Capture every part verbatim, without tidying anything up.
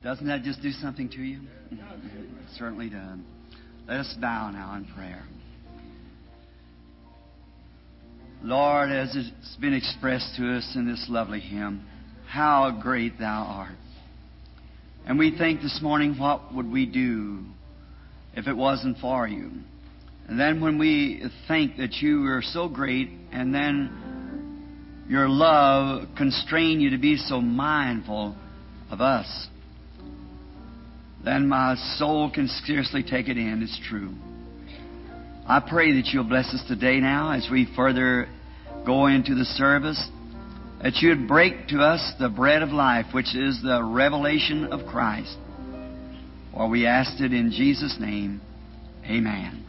Doesn't that just do something to you? It certainly does. Let us bow now in prayer. Lord, as it's been expressed to us in this lovely hymn, how great Thou art. And we think this morning, what would we do if it wasn't for You? And then when we think that You are so great, and then Your love constrain You to be so mindful of us, then my soul can scarcely take it in. It's true. I pray that You'll bless us today now as we further go into the service, that You'd break to us the bread of life, which is the revelation of Christ. For we asked it in Jesus' name. Amen.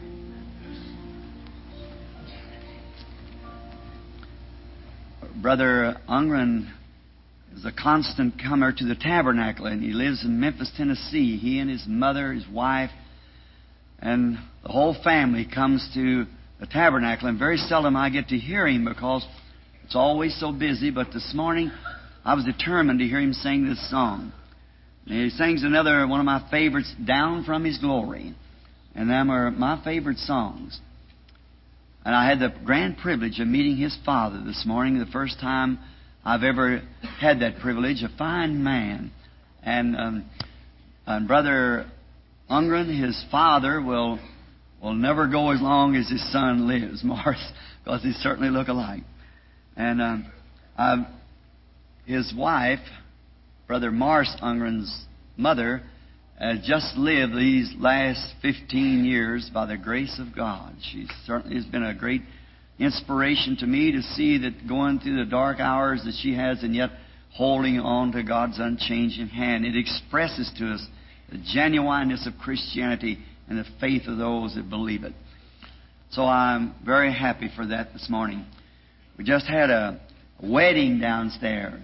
Brother Ungren is a constant comer to the tabernacle, and he lives in Memphis, Tennessee. He and his mother, his wife, and the whole family comes to the tabernacle, and very seldom I get to hear him because it's always so busy. But this morning I was determined to hear him sing this song. And he sings another one of my favorites, Down from His Glory. And them are my favorite songs. And I had the grand privilege of meeting his father this morning, the first time I've ever had that privilege. A fine man. And, um, and Brother Ungren, his father, will will never go as long as his son lives, Morris, because they certainly look alike. And um, I've, his wife, Brother Morris Ungren's mother, has just lived these last fifteen years by the grace of God. She certainly has been a great inspiration to me to see that going through the dark hours that she has, and yet holding on to God's unchanging hand. It expresses to us the genuineness of Christianity and the faith of those that believe it. So I'm very happy for that this morning. We just had a wedding downstairs.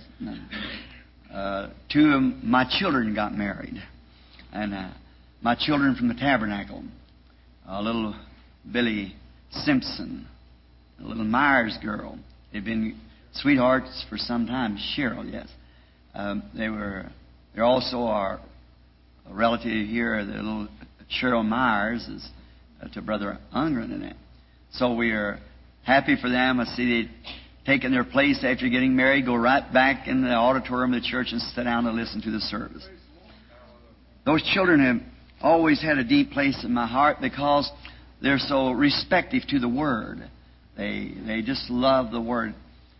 Uh, two of my children got married. And uh, my children from the tabernacle, a little Billy Simpson, a little Myers girl. They've been sweethearts for some time. Cheryl, yes. Um, they were. They're also our relative here. The little Cheryl Myers is uh, to Brother Ungren and that. So we are happy for them. I see they've taken their place after getting married, go right back in the auditorium of the church and sit down and listen to the service. Those children have always had a deep place in my heart because they're so respective to the Word. They they just love the Word.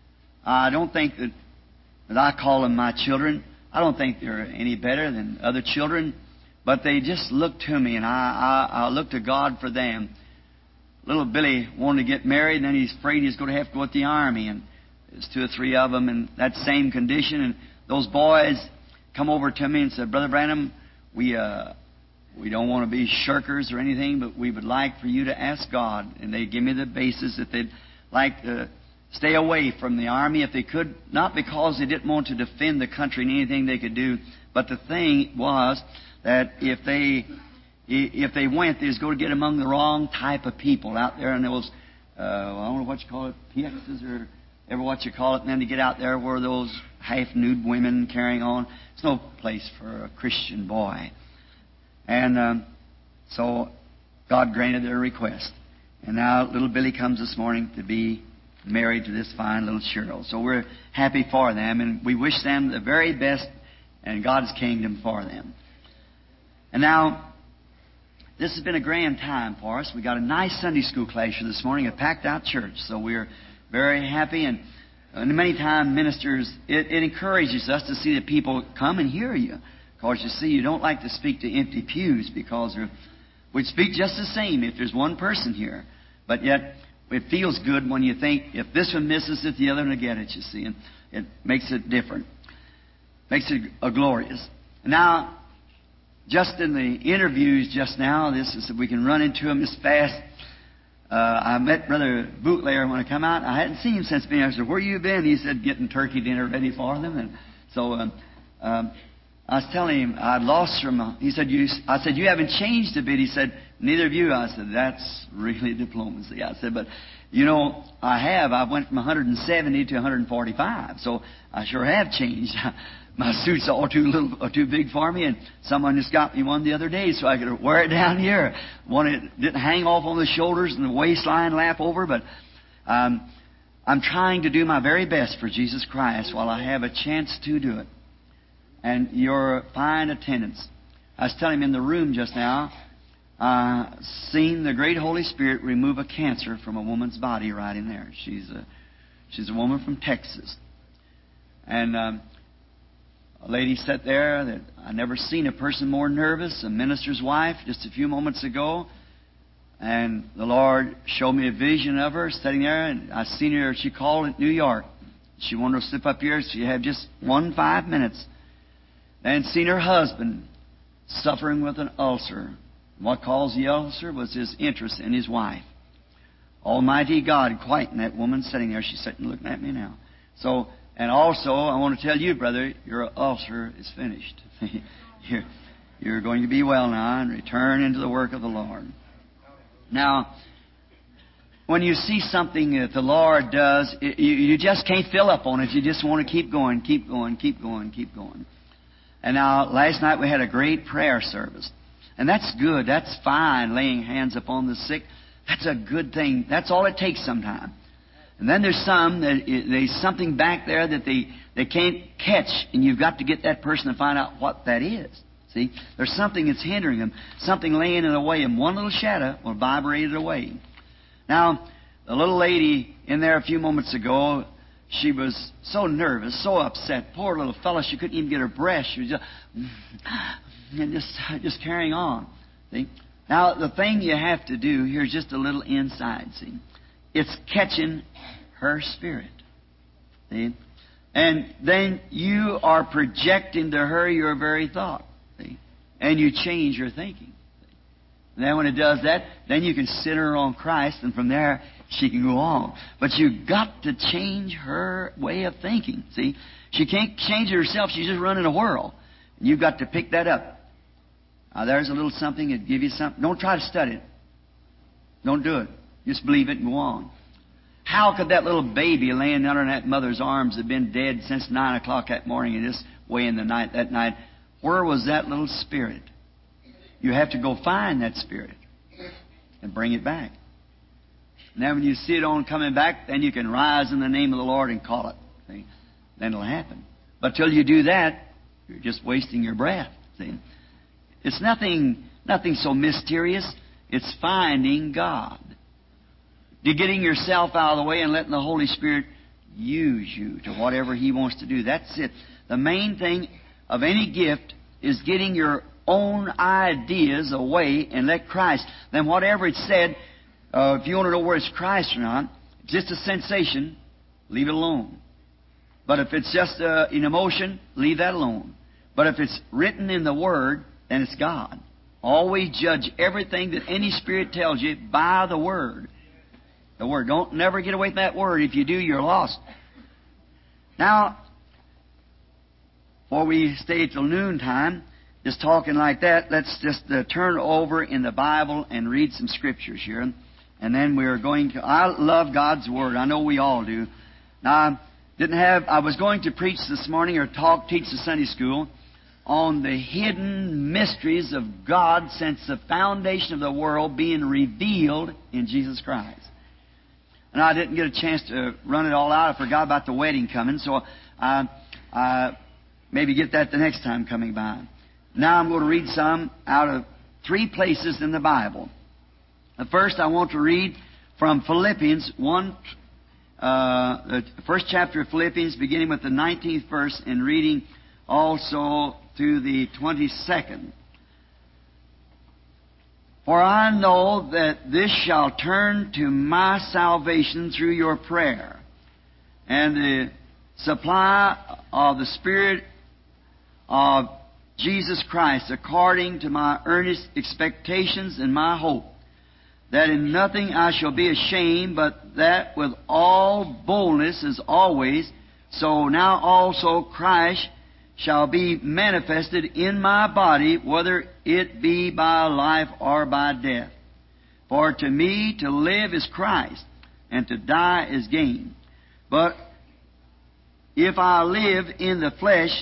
I don't think that, that I call them my children. I don't think they're any better than other children. But they just look to me, and I, I, I look to God for them. Little Billy wanted to get married, and then he's afraid he's going to have to go with the Army. And there's two or three of them in that same condition. And those boys come over to me and said, Brother Branham, we uh, we don't want to be shirkers or anything, but we would like for you to ask God. And they give me the basis that they'd like to stay away from the Army if they could, not because they didn't want to defend the country and anything they could do, but the thing was that if they if they went, they was going to get among the wrong type of people out there, and there was, uh, I don't know what you call it, P Xs or ever what you call it, and then to get out there where those half-nude women carrying on. It's no place for a Christian boy. And um, so God granted their request. And now little Billy comes this morning to be married to this fine little Cheryl. So we're happy for them, and we wish them the very best in God's kingdom for them. And now, this has been a grand time for us. We got a nice Sunday school class here this morning, a packed-out church. So we're very happy, and, and many times ministers, it, it encourages us to see that people come and hear you. Because you see, you don't like to speak to empty pews because we'd speak just the same if there's one person here. But yet, it feels good when you think, if this one misses it, the other one will get it, you see. And it makes it different. Makes it a glorious. Now, just in the interviews just now, this is, we can run into them as fast. Uh, I met Brother Bootlayer when I come out. I hadn't seen him since being. I said, where you been? He said, getting turkey dinner ready for them. And so um, um, I was telling him I'd lost from. He said, you, I said, you haven't changed a bit. He said, neither of you. I said, that's really diplomacy. I said, but you know, I have. I went from one hundred seventy to one hundred forty-five. So I sure have changed. my suit's all too little, or too big for me, and someone just got me one the other day so I could wear it down here. One that didn't hang off on the shoulders and the waistline lap over, but um, I'm trying to do my very best for Jesus Christ while I have a chance to do it. And your fine attendance. I was telling him in the room just now, uh, seen the great Holy Spirit remove a cancer from a woman's body right in there. She's a, she's a woman from Texas. And um, a lady sat there that I never seen a person more nervous, a minister's wife, just a few moments ago. And the Lord showed me a vision of her sitting there, and I seen her. She called at New York. She wanted to slip up here. She had just one five minutes. And seen her husband suffering with an ulcer. What caused the ulcer was his interest in his wife. Almighty God quieting that woman sitting there. She's sitting looking at me now. So, and also, I want to tell you, brother, your ulcer is finished. you're, you're going to be well now and return into the work of the Lord. Now, when you see something that the Lord does, it, you, you just can't fill up on it. You just want to keep going, keep going, keep going, keep going. And now, last night we had a great prayer service. And that's good. That's fine, laying hands upon the sick. That's a good thing. That's all it takes sometimes. And then there's some, that there's something back there that they, they can't catch, and you've got to get that person to find out what that is. See? There's something that's hindering them, something laying in the way, and one little shadow will vibrate it away. Now, the little lady in there a few moments ago, she was so nervous, so upset. Poor little fellow, she couldn't even get her breath. She was just, and just, just carrying on. See? Now, the thing you have to do, here's just a little insight, see? It's catching her spirit. See? And then you are projecting to her your very thought. See? And you change your thinking. And then when it does that, then you can sit her on Christ, and from there she can go on. But you've got to change her way of thinking. See? She can't change it herself. She's just running a whirl. And you've got to pick that up. Now, there's a little something that give you something. Don't try to study it. Don't do it. Just believe it and go on. How could that little baby laying under that mother's arms have been dead since nine o'clock that morning and this way in the night that night? Where was that little spirit? You have to go find that spirit and bring it back. Now, when you see it on coming back, then you can rise in the name of the Lord and call it. See? Then it'll happen. But till you do that, you're just wasting your breath. See? It's nothing, nothing so mysterious. It's finding God. You're getting yourself out of the way and letting the Holy Spirit use you to whatever He wants to do. That's it. The main thing of any gift is getting your own ideas away and let Christ. Then whatever it's said, uh, if you want to know where it's Christ or not, just a sensation, leave it alone. But if it's just uh, an emotion, leave that alone. But if it's written in the Word, then it's God. Always judge everything that any Spirit tells you by the Word. The Word. Don't never get away from that Word. If you do, you're lost. Now, before we stay till noontime, just talking like that, let's just uh, turn over in the Bible and read some Scriptures here. And then we're going to... I love God's Word. I know we all do. Now, I didn't have... I was going to preach this morning or talk, teach the Sunday school on the hidden mysteries of God since the foundation of the world being revealed in Jesus Christ. And I didn't get a chance to run it all out. I forgot about the wedding coming, so I, I maybe get that the next time coming by. Now I'm going to read some out of three places in the Bible. The first I want to read from Philippians one, uh, the first chapter of Philippians, beginning with the nineteenth verse and reading also to the twenty-second. For I know that this shall turn to my salvation through your prayer, and the supply of the Spirit of Jesus Christ, according to my earnest expectations and my hope, that in nothing I shall be ashamed, but that with all boldness as always, so now also Christ shall be manifested in my body, whether it be by life or by death. For to me to live is Christ, and to die is gain. But if I live in the flesh,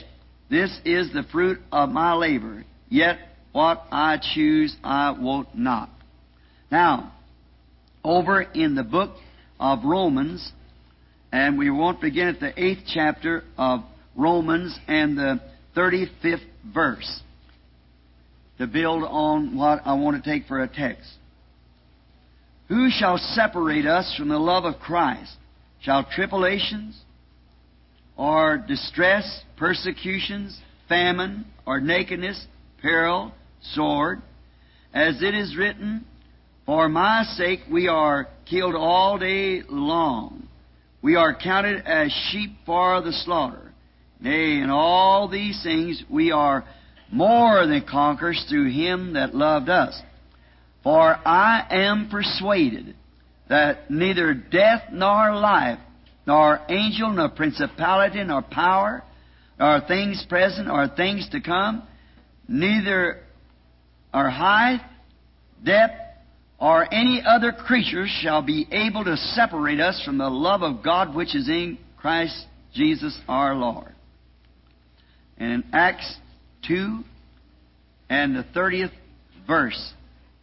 This is the fruit of my labor. Yet what I choose I won't not. Now, over in the book of Romans, and we won't begin at the eighth chapter of Romans and the thirty-fifth verse to build on what I want to take for a text. Who shall separate us from the love of Christ? Shall tribulations, or distress, persecutions, famine, or nakedness, peril, sword? As it is written, for my sake we are killed all day long. We are counted as sheep for the slaughter. Nay, in all these things we are more than conquerors through Him that loved us. For I am persuaded that neither death nor life, nor angel, nor principality, nor power, nor things present, nor things to come, neither our height, depth, or any other creature shall be able to separate us from the love of God which is in Christ Jesus our Lord. And in Acts two and the thirtieth verse,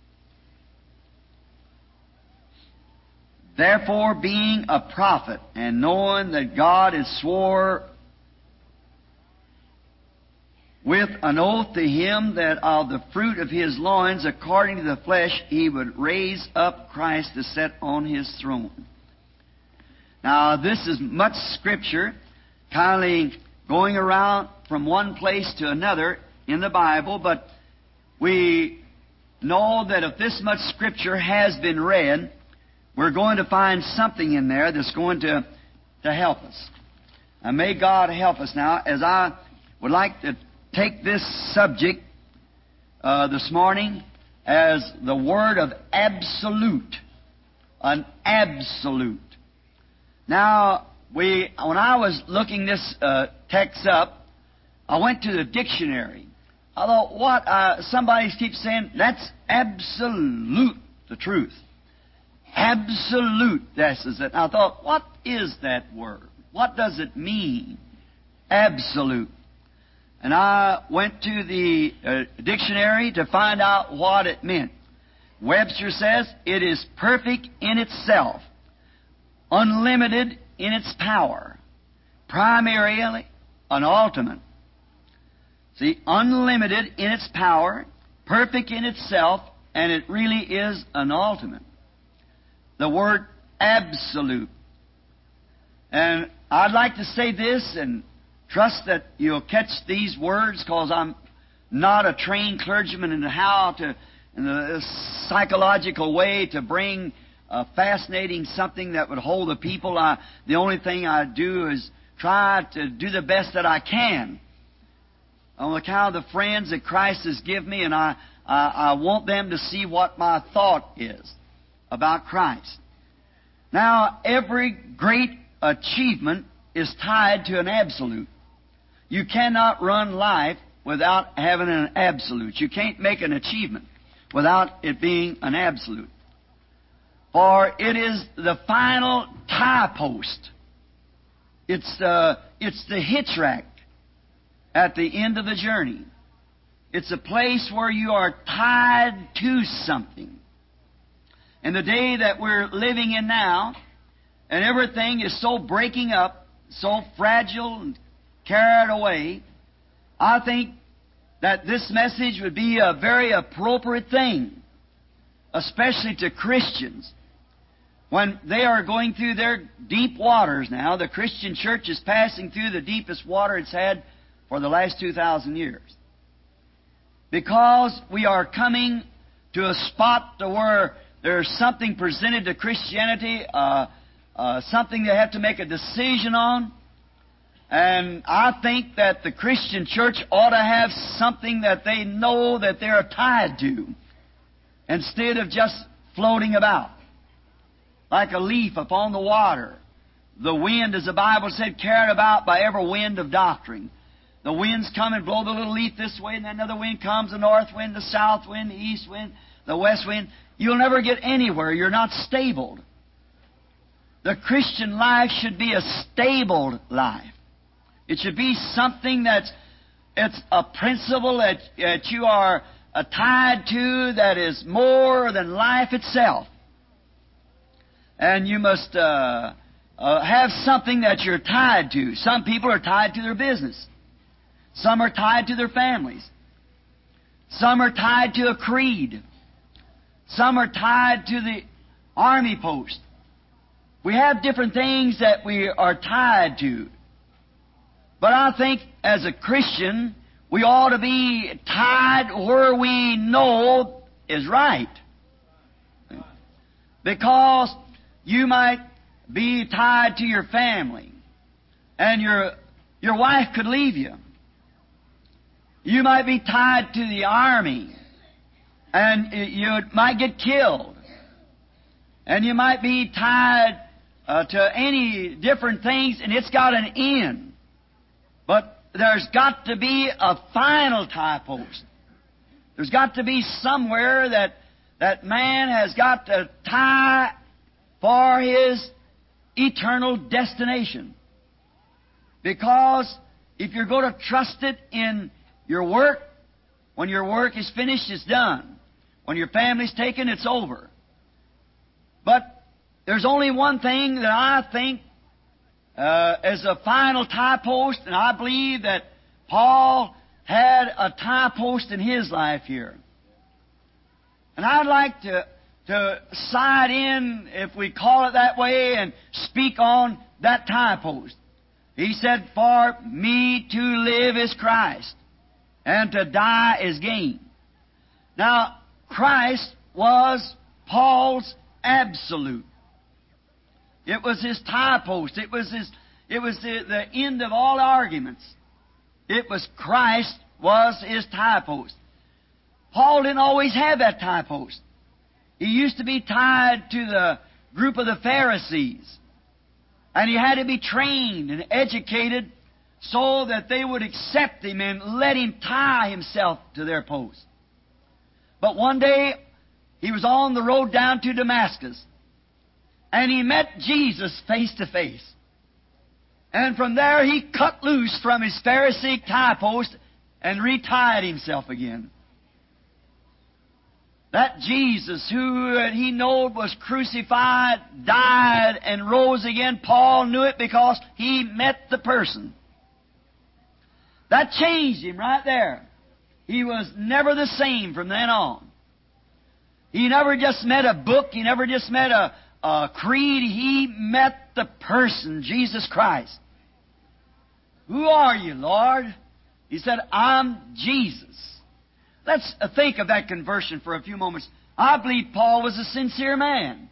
therefore, being a prophet, and knowing that God had swore with an oath to him that of the fruit of his loins, according to the flesh, he would raise up Christ to sit on his throne. Now, this is much Scripture, kindly going around from one place to another in the Bible, but we know that if this much Scripture has been read, we're going to find something in there that's going to, to help us. And may God help us now, as I would like to take this subject uh, this morning as the word of absolute. An absolute. Now, we, when I was looking this uh, text up, I went to the dictionary. I thought, what? Uh, somebody keeps saying, that's absolute, the truth. Absolute, this is it. I thought, what is that word? What does it mean? Absolute. And I went to the uh, dictionary to find out what it meant. Webster says, it is perfect in itself, unlimited in its power, primarily an ultimate. See, unlimited in its power, perfect in itself, and it really is an ultimate. The word absolute. And I'd like to say this and trust that you'll catch these words, because I'm not a trained clergyman in how to, in a psychological way, to bring a fascinating something that would hold the people. I, the only thing I do is try to do the best that I can on account of the friends that Christ has given me, and I, I, I want them to see what my thought is about Christ. Now, every great achievement is tied to an absolute. You cannot run life without having an absolute. You can't make an achievement without it being an absolute. For it is the final tie post. It's the, it's the hitch rack at the end of the journey. It's a place where you are tied to something. And the day that we're living in now, and everything is so breaking up, so fragile and carried away, I think that this message would be a very appropriate thing, especially to Christians. When they are going through their deep waters now, the Christian church is passing through the deepest water it's had for the last two thousand years. Because we are coming to a spot to where there's something presented to Christianity, uh, uh, something they have to make a decision on. And I think that the Christian church ought to have something that they know that they're tied to, instead of just floating about like a leaf upon the water. The wind, as the Bible said, carried about by every wind of doctrine. The winds come and blow the little leaf this way, and then another wind comes, the north wind, the south wind, the east wind, the west wind. You'll never get anywhere. You're not stable. The Christian life should be a stable life. It should be something that's it's a principle that, that you are uh, tied to that is more than life itself. And you must uh, uh, have something that you're tied to. Some people are tied to their business. Some are tied to their families. Some are tied to a creed. Some are tied to the army post. We have different things that we are tied to. But I think as a Christian, we ought to be tied where we know is right. Because you might be tied to your family, and your, your wife could leave you. You might be tied to the army, and you might get killed. And you might be tied uh, to any different things, and it's got an end. But there's got to be a final tie post. There's got to be somewhere that that man has got to tie for his eternal destination. Because if you're going to trust it in your work, when your work is finished, it's done. When your family's taken, it's over. But there's only one thing that I think uh, as a final tie post, and I believe that Paul had a tie post in his life here. And I'd like to to side in, if we call it that way, and speak on that tie post. He said, "For me to live is Christ, and to die is gain." Now, Christ was Paul's absolute. It was his tie post. It was his. It was the, the end of all arguments. It was Christ was his tie post. Paul didn't always have that tie post. He used to be tied to the group of the Pharisees. And he had to be trained and educated so that they would accept him and let him tie himself to their post. But one day, he was on the road down to Damascus, and he met Jesus face to face. And from there, he cut loose from his Pharisee tie post and retied himself again. That Jesus, who he knew was crucified, died, and rose again, Paul knew it because he met the person. That changed him right there. He was never the same from then on. He never just met a book. He never just met a, a creed. He met the person, Jesus Christ. "Who are you, Lord?" He said, "I'm Jesus." Let's think of that conversion for a few moments. I believe Paul was a sincere man.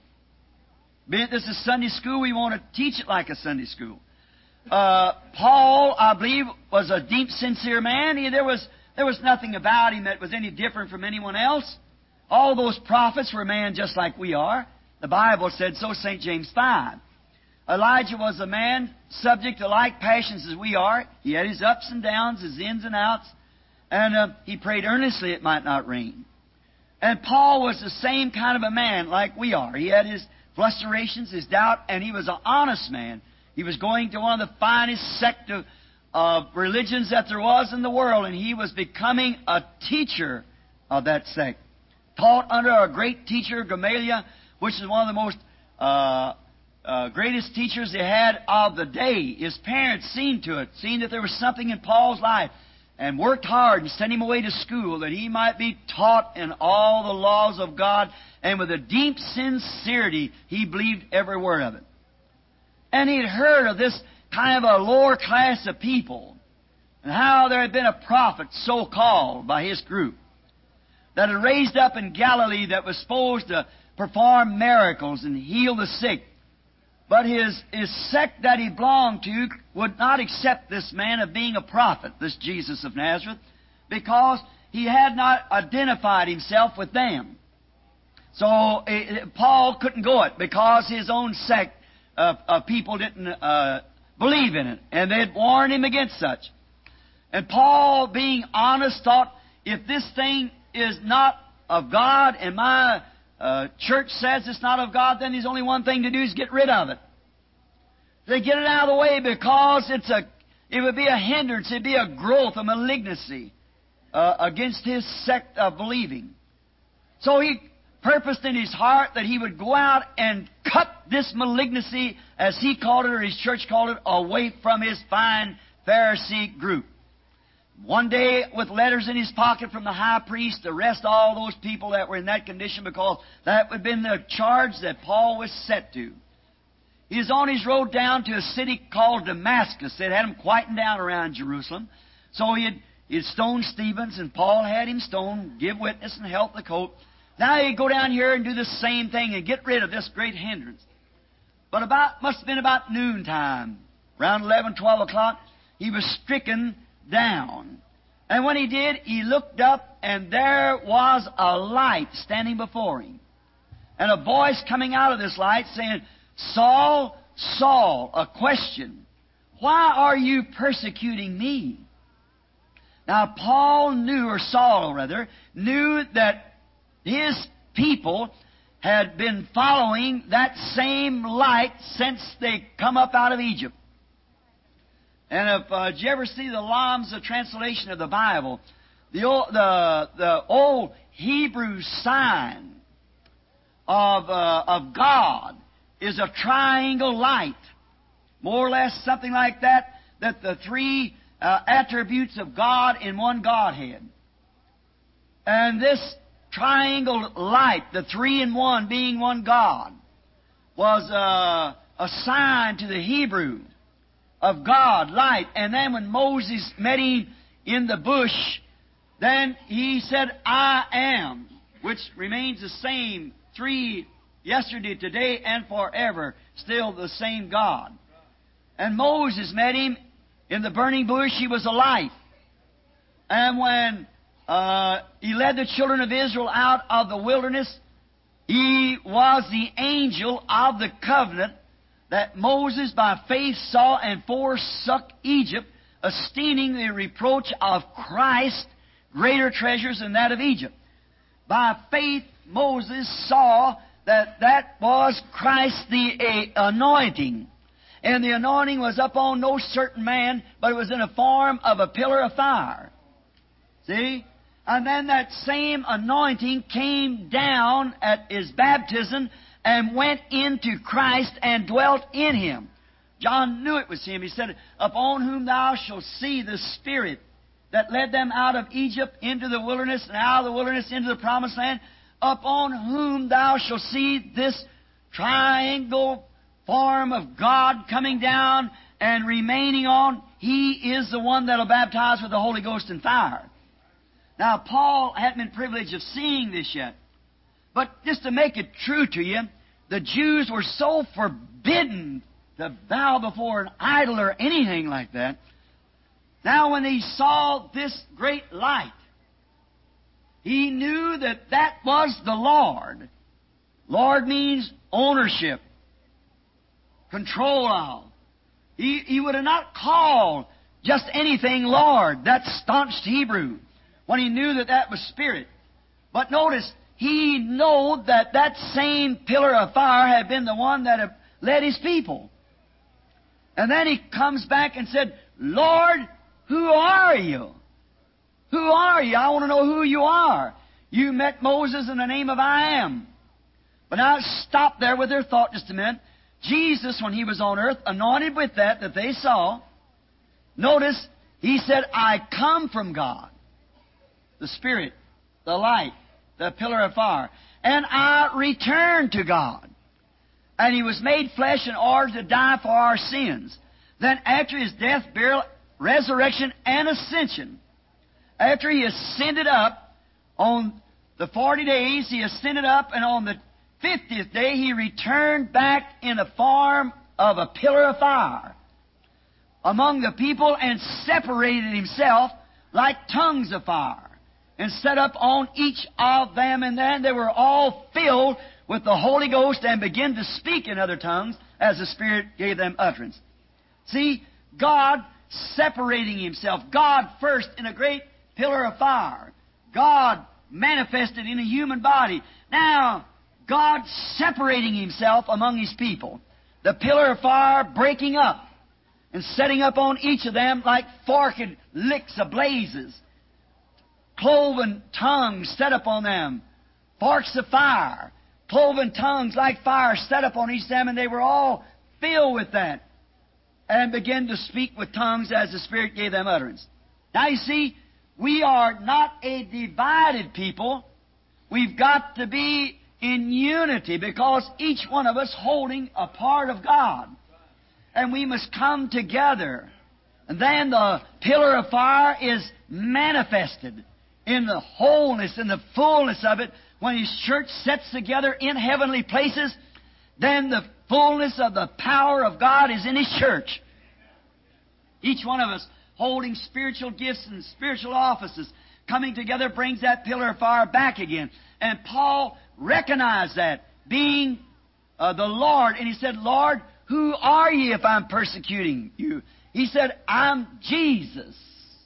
Be it this is Sunday school, we want to teach it like a Sunday school. Uh, Paul, I believe, was a deep, sincere man. He, there was there was nothing about him that was any different from anyone else. All those prophets were men just like we are. The Bible said so, Saint James five. Elijah was a man subject to like passions as we are. He had his ups and downs, his ins and outs. And uh, he prayed earnestly it might not rain. And Paul was the same kind of a man like we are. He had his frustrations, his doubt, and he was an honest man. He was going to one of the finest sect of, of religions that there was in the world, and he was becoming a teacher of that sect. Taught under a great teacher, Gamaliel, which is one of the most uh, uh, greatest teachers they had of the day. His parents seen to it, seen that there was something in Paul's life, and worked hard and sent him away to school that he might be taught in all the laws of God, and with a deep sincerity he believed every word of it. And he'd heard of this kind of a lower class of people, and how there had been a prophet, so-called, by his group, that had raised up in Galilee that was supposed to perform miracles and heal the sick. But his, his sect that he belonged to would not accept this man of being a prophet, this Jesus of Nazareth, because he had not identified himself with them. So uh, Paul couldn't go it because his own sect of, of people didn't uh, believe in it, and they had warned him against such. And Paul, being honest, thought, if this thing is not of God and my Uh, church says it's not of God, then there's only one thing to do is get rid of it. They get it out of the way because it's a It would be a hindrance. It would be a growth, a malignancy uh, against his sect of believing. So he purposed in his heart that he would go out and cut this malignancy, as he called it, or his church called it, away from his fine Pharisee group. One day, with letters in his pocket from the high priest, to arrest all those people that were in that condition, because that would have been the charge that Paul was set to. He was on his road down to a city called Damascus. They had him quieting down around Jerusalem. So he had, he had stoned Stevens, and Paul had him stoned, give witness, and help the coat. Now he'd go down here and do the same thing and get rid of this great hindrance. But about, must have been about noontime, around eleven, twelve o'clock, he was stricken down. And when he did, he looked up, and there was a light standing before him. And a voice coming out of this light saying, Saul, Saul, a question, why are you persecuting me? Now Paul knew, or Saul rather, knew that his people had been following that same light since they come up out of Egypt. And if uh, did you ever see the Lamb's translation of the Bible, the old, the the old Hebrew sign of uh, of God is a triangle light, more or less something like that. That the three uh, attributes of God in one Godhead, and this triangle light, the three in one being one God, was uh, a sign to the Hebrew of God, light. And then when Moses met him in the bush, then he said, I am, which remains the same, three, yesterday, today, and forever, still the same God. And Moses met him in the burning bush. He was a light. And when uh, he led the children of Israel out of the wilderness, he was the angel of the covenant that Moses by faith saw and forsook Egypt, esteeming the reproach of Christ greater treasures than that of Egypt. By faith Moses saw that that was Christ the uh, anointing. And the anointing was upon no certain man, but it was in the form of a pillar of fire. See? And then that same anointing came down at his baptism and went into Christ and dwelt in him. John knew it was him. He said, upon whom thou shalt see the Spirit that led them out of Egypt into the wilderness, and out of the wilderness into the promised land, upon whom thou shalt see this triangle form of God coming down and remaining on, he is the one that will baptize with the Holy Ghost and fire. Now, Paul hadn't been privileged of seeing this yet. But just to make it true to you, the Jews were so forbidden to bow before an idol or anything like that. Now, when he saw this great light, he knew that that was the Lord. Lord means ownership, control of. He, he would have not called just anything Lord. That's staunch Hebrew, when he knew that that was Spirit. But notice, he knew that that same pillar of fire had been the one that had led his people. And then he comes back and said, Lord, who are you? Who are you? I want to know who you are. You met Moses in the name of I am. But now stop there with their thought just a minute. Jesus, when he was on earth, anointed with that that they saw, notice, he said, I come from God, the Spirit, the light, the pillar of fire, and I return to God. And he was made flesh in order to die for our sins. Then after his death, burial, resurrection, and ascension, after he ascended up on the forty days, he ascended up, and on the fiftieth day he returned back in the form of a pillar of fire among the people and separated himself like tongues of fire and set up on each of them, and then they were all filled with the Holy Ghost and began to speak in other tongues as the Spirit gave them utterance. See, God separating himself. God first in a great pillar of fire. God manifested in a human body. Now, God separating himself among his people. The pillar of fire breaking up. and setting up on each of them like forked licks of blazes. Cloven tongues set up on them, forks of fire. Cloven tongues like fire set up on each of them, and they were all filled with that, and began to speak with tongues as the Spirit gave them utterance. Now you see, we are not a divided people. We've got to be in unity, because each one of us holding a part of God. And we must come together. And then the pillar of fire is manifested in the wholeness and the fullness of it. When His church sets together in heavenly places, then the fullness of the power of God is in His church. Each one of us holding spiritual gifts and spiritual offices, coming together brings that pillar of fire back again. And Paul recognized that, being uh, the Lord. And he said, Lord, who are ye if I'm persecuting you? He said, I'm Jesus.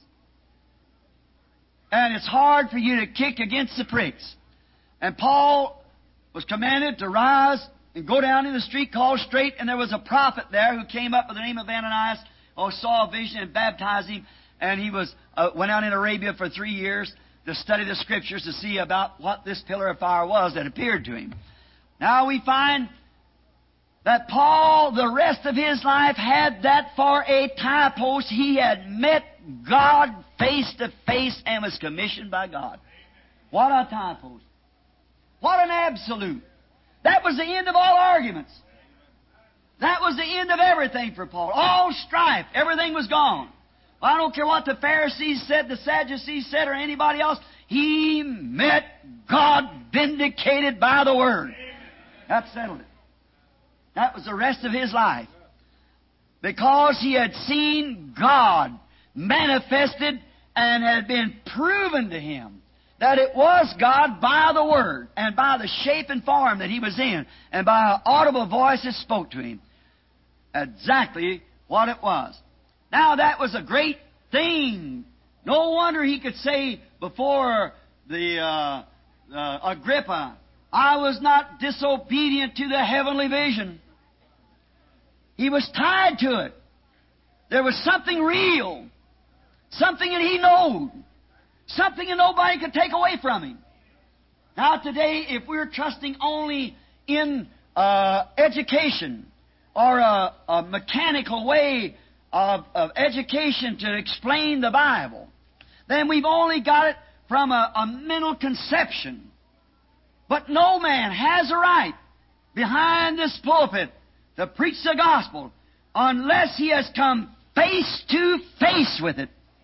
And it's hard for you to kick against the pricks. And Paul was commanded to rise and go down in the street called Straight, and there was a prophet there who came up with the name of Ananias, or saw a vision and baptized him, and he was uh, went out in Arabia for three years to study the Scriptures to see about what this pillar of fire was that appeared to him. Now we find that Paul, the rest of his life, had that for a tie post. He had met God face to face and was commissioned by God. What a tie post. What an absolute. That was the end of all arguments. That was the end of everything for Paul. All strife. Everything was gone. Well, I don't care what the Pharisees said, the Sadducees said, or anybody else. He met God vindicated by the Word. That settled it. That was the rest of his life. Because he had seen God manifested and had been proven to him that it was God by the Word and by the shape and form that he was in and by an audible voice that spoke to him. Exactly what it was. Now that was a great thing. No wonder he could say before the uh, uh, Agrippa, I was not disobedient to the heavenly vision. He was tied to it. There was something real, something that he knew, something that nobody could take away from him. Now today, if we're trusting only in uh, education or a, a mechanical way of, of education to explain the Bible, then we've only got it from a, a mental conception. But no man has a right behind this pulpit to preach the gospel unless he has come face to face with it.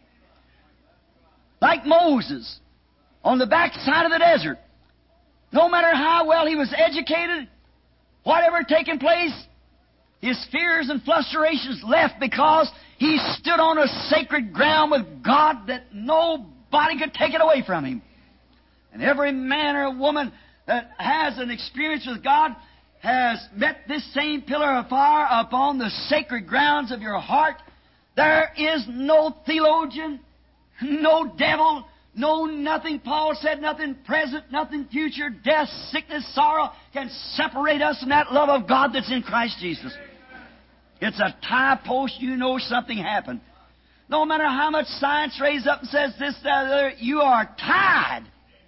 Like Moses on the backside of the desert. No matter how well he was educated, whatever had taken place, his fears and frustrations left because he stood on a sacred ground with God that nobody could take it away from him. And every man or woman that has an experience with God has met this same pillar of fire upon the sacred grounds of your heart. There is no theologian, no devil, no nothing. Paul said nothing present, nothing future, death, sickness, sorrow can separate us from that love of God that's in Christ Jesus. It's a tie post. You know something happened. No matter how much science raises up and says this, that, or the other, you are tied.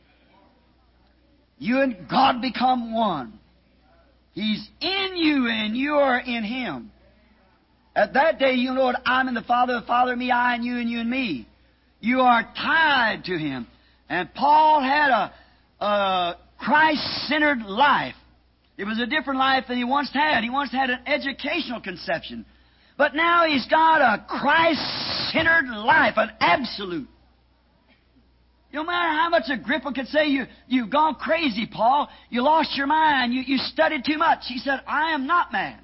You and God become one. He's in you and you are in Him. At that day, you know what? I'm in the Father, the Father in me, I and you and you and me. You are tied to Him. And Paul had a, a Christ-centered life. It was a different life than he once had. He once had an educational conception. But now he's got a Christ-centered life, an absolute. No matter how much Agrippa could say, you, you've gone crazy, Paul. You lost your mind. You, you studied too much. He said, I am not mad.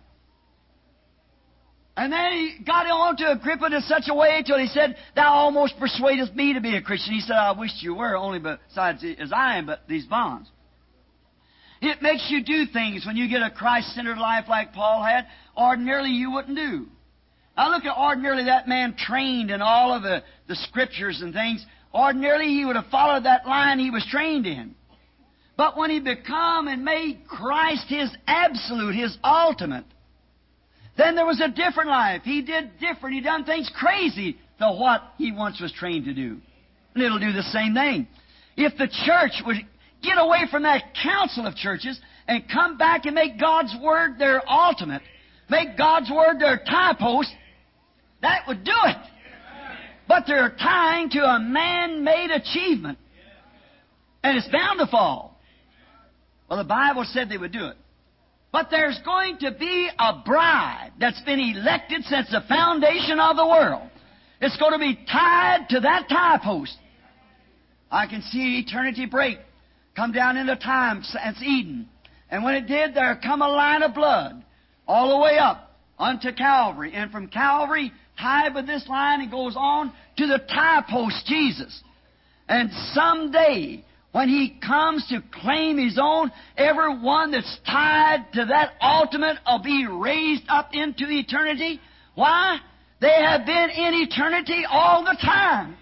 And then he got on to Agrippa in such a way till he said, thou almost persuadest me to be a Christian. He said, I wish you were, only besides as I am, but these bonds. It makes you do things when you get a Christ-centered life like Paul had, ordinarily you wouldn't do. Now look at ordinarily that man trained in all of the, the Scriptures and things. Ordinarily, he would have followed that line he was trained in. But when he become and made Christ his absolute, his ultimate, Then there was a different life. He did different. He done things crazy to what he once was trained to do. And it'll do the same thing. If the church would get away from that council of churches and come back and make God's Word their ultimate, make God's Word their tie post, that would do it. But they're tying to a man-made achievement. And it's bound to fall. Well, the Bible said they would do it. But there's going to be a bride that's been elected since the foundation of the world. It's going to be tied to that tie post. I can see eternity break, come down into time, it's Eden. And when it did, there come a line of blood all the way up unto Calvary. And from Calvary, tied with this line, it goes on to the tie post, Jesus. And someday, when He comes to claim His own, everyone that's tied to that ultimate will be raised up into eternity. Why? They have been in eternity all the time.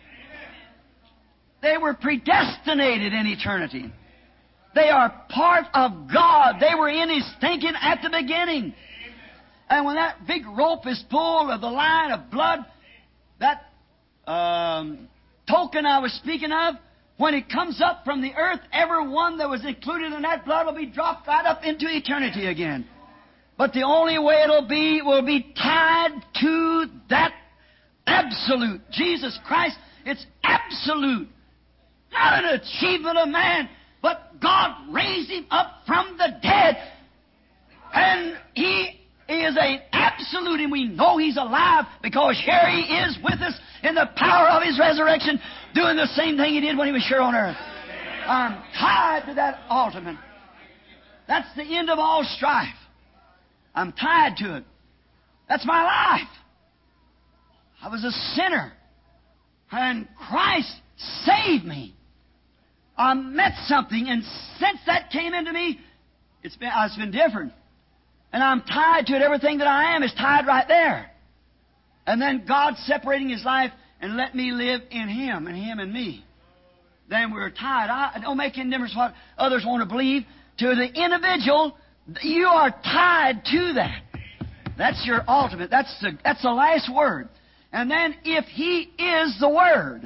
They were predestinated in eternity. They are part of God. They were in His thinking at the beginning. And when that big rope is pulled of the line of blood, that um, token I was speaking of, when it comes up from the earth, everyone that was included in that blood will be dropped right up into eternity again. But the only way it'll be will be tied to that absolute. Jesus Christ, it's absolute. Not an achievement of man, but God raised Him up from the dead. And He is an absolute, and we know He's alive because here He is with us in the power of His resurrection, doing the same thing He did when He was here on earth. I'm tied to that ultimate. That's the end of all strife. I'm tied to it. That's my life. I was a sinner, and Christ saved me. I met something, and since that came into me, it's been, it's been different. And I'm tied to it. Everything that I am is tied right there. And then God separating His life and let me live in Him and Him in me. Then we're tied. I, it don't make any difference what others want to believe. To the individual, you are tied to that. That's your ultimate. That's the, that's the last word. And then if He is the Word,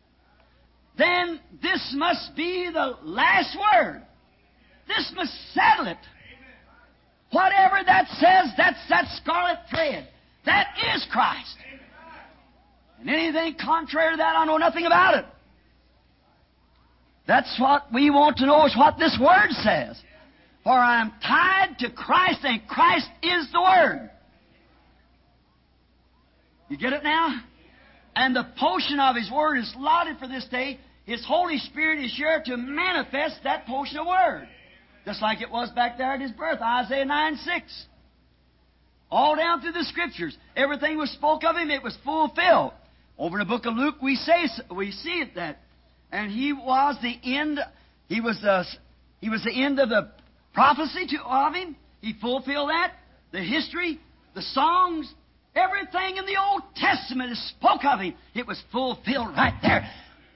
then this must be the last word. This must settle it. Whatever that says, that's that scarlet thread. That is Christ. And anything contrary to that, I know nothing about it. That's what we want to know, is what this Word says. For I am tied to Christ, and Christ is the Word. You get it now? And the portion of His Word is allotted for this day. His Holy Spirit is here to manifest that portion of Word. Just like it was back there at His birth, Isaiah nine six. All down through the Scriptures, everything was spoke of Him, it was fulfilled. Over in the book of Luke, we say we see it that. And He was the end, He was the, he was the end of the prophecy to, of Him. He fulfilled that. The history, the songs, everything in the Old Testament is spoke of Him. It was fulfilled right there.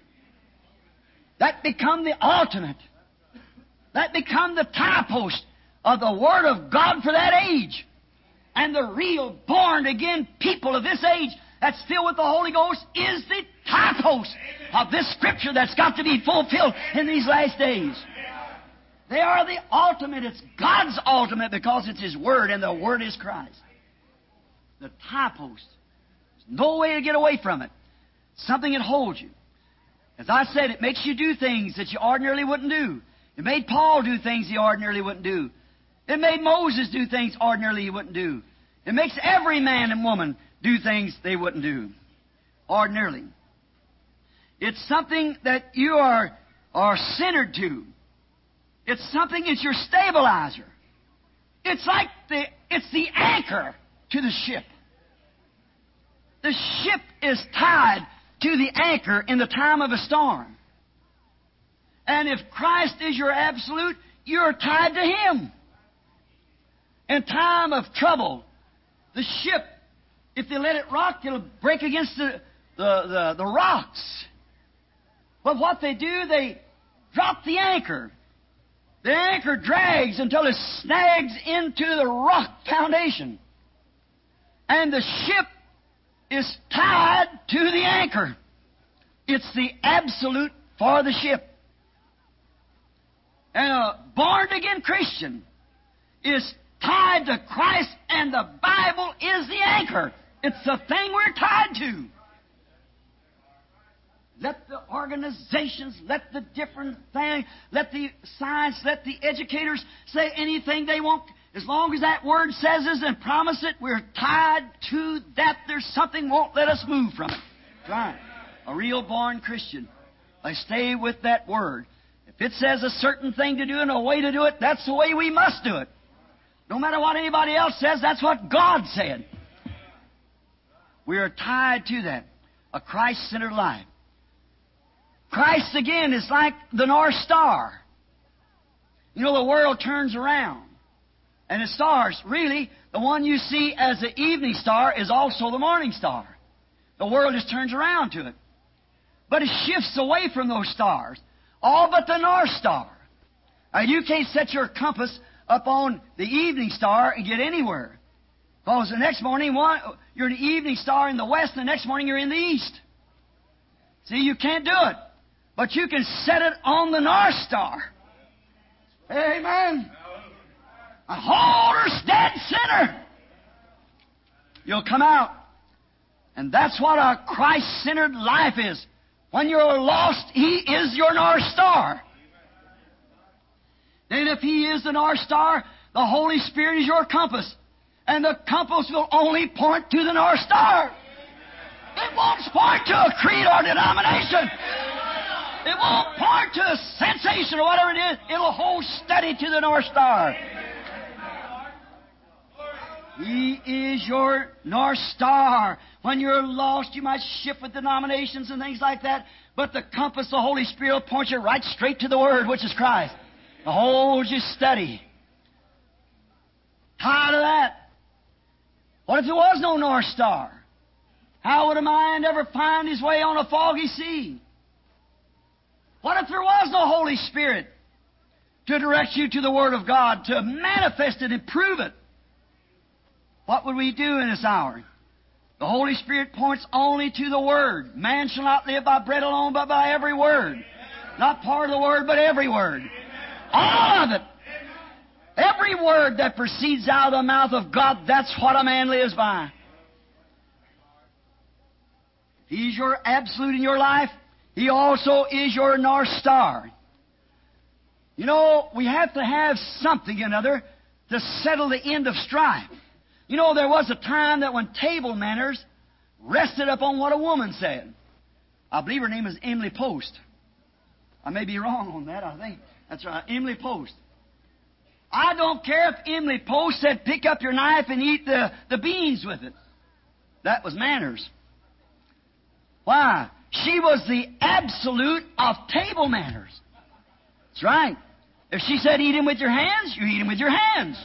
That become the ultimate. That become the tie post of the Word of God for that age. And the real born-again people of this age that's filled with the Holy Ghost is the tie post of this Scripture that's got to be fulfilled in these last days. They are the ultimate. It's God's ultimate because it's His Word, and the Word is Christ. The tie post. There's no way to get away from it. Something that holds you. As I said, it makes you do things that you ordinarily wouldn't do. It made Paul do things he ordinarily wouldn't do. It made Moses do things ordinarily he wouldn't do. It makes every man and woman do things they wouldn't do ordinarily. It's something that you are, are centered to. It's something that's your stabilizer. It's like the, it's the anchor to the ship. The ship is tied to the anchor in the time of a storm. And if Christ is your absolute, you're tied to Him. In time of trouble, the ship, if they let it rock, it'll break against the, the, the, the rocks. But what they do, they drop the anchor. The anchor drags until it snags into the rock foundation. And the ship is tied to the anchor. It's the absolute for the ship. And a born-again Christian is tied to Christ, and the Bible is the anchor. It's the thing we're tied to. Let the organizations, let the different things, let the science, let the educators say anything they want. As long as that Word says it and promises it, we're tied to that. There's something won't let us move from it. That's right. A real born Christian. They stay with that Word. If it says a certain thing to do and a way to do it, that's the way we must do it. No matter what anybody else says, that's what God said. We are tied to that. A Christ-centered life. Christ, again, is like the North Star. You know, the world turns around. And the stars, really, the one you see as the evening star is also the morning star. The world just turns around to it. But it shifts away from those stars. All but the North Star. Now, you can't set your compass up on the evening star and get anywhere. Because the next morning, one, you're in the evening star in the west, and the next morning you're in the east. See, you can't do it. But you can set it on the North Star. Amen. And hold her dead center. You'll come out. And that's what a Christ-centered life is. When you're lost, He is your North Star. Then if He is the North Star, the Holy Spirit is your compass. And the compass will only point to the North Star. It won't point to a creed or denomination. It won't point to a sensation or whatever it is. It'll hold steady to the North Star. He is your North Star. When you're lost, you might shift with denominations and things like that, but the compass, the Holy Spirit, will point you right straight to the Word, which is Christ. It holds you steady. Tired of that. What if there was no North Star? How would a mind ever find his way on a foggy sea? What if there was no Holy Spirit to direct you to the Word of God, to manifest it and prove it? What would we do in this hour? The Holy Spirit points only to the Word. Man shall not live by bread alone, but by every word. Not part of the Word, but every word. All of it. Every word that proceeds out of the mouth of God, that's what a man lives by. He's your absolute in your life. He also is your North Star. You know, we have to have something or another to settle the end of strife. You know, there was a time that when table manners rested upon what a woman said. I believe her name is Emily Post. I may be wrong on that, I think. That's right, Emily Post. I don't care if Emily Post said, pick up your knife and eat the, the beans with it. That was manners. Why? She was the absolute of table manners. That's right. If she said, eat him with your hands, you eat him with your hands.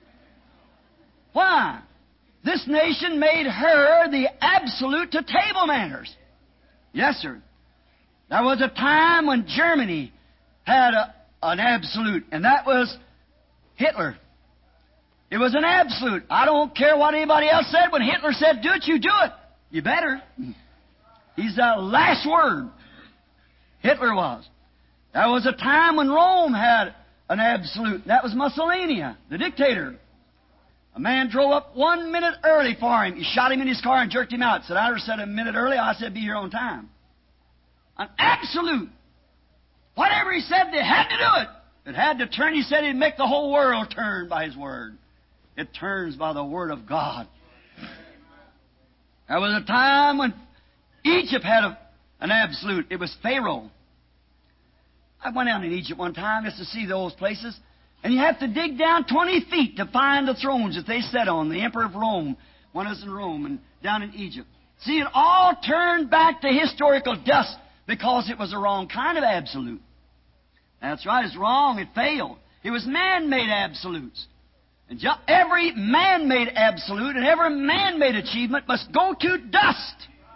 Why? This nation made her the absolute to table manners. Yes, sir. There was a time when Germany had a, an absolute, and that was Hitler. It was an absolute. I don't care what anybody else said. When Hitler said, do it, you do it. You better. He's the last word. Hitler was. There was a time when Rome had an absolute. That was Mussolini, the dictator. A man drove up one minute early for him. He shot him in his car and jerked him out. Said, I said a minute early. I said, be here on time. An absolute. Whatever he said, they had to do it. It had to turn. He said he'd make the whole world turn by his word. It turns by the word of God. There was a time when Egypt had a, an absolute. It was Pharaoh. I went down in Egypt one time just to see those places. And you have to dig down twenty feet to find the thrones that they sat on. The Emperor of Rome, one was in Rome and down in Egypt. See, it all turned back to historical dust because it was the wrong kind of absolute. That's right, it's wrong, it failed. It was man-made absolutes. And ju- every man-made absolute and every man-made achievement must go to dust.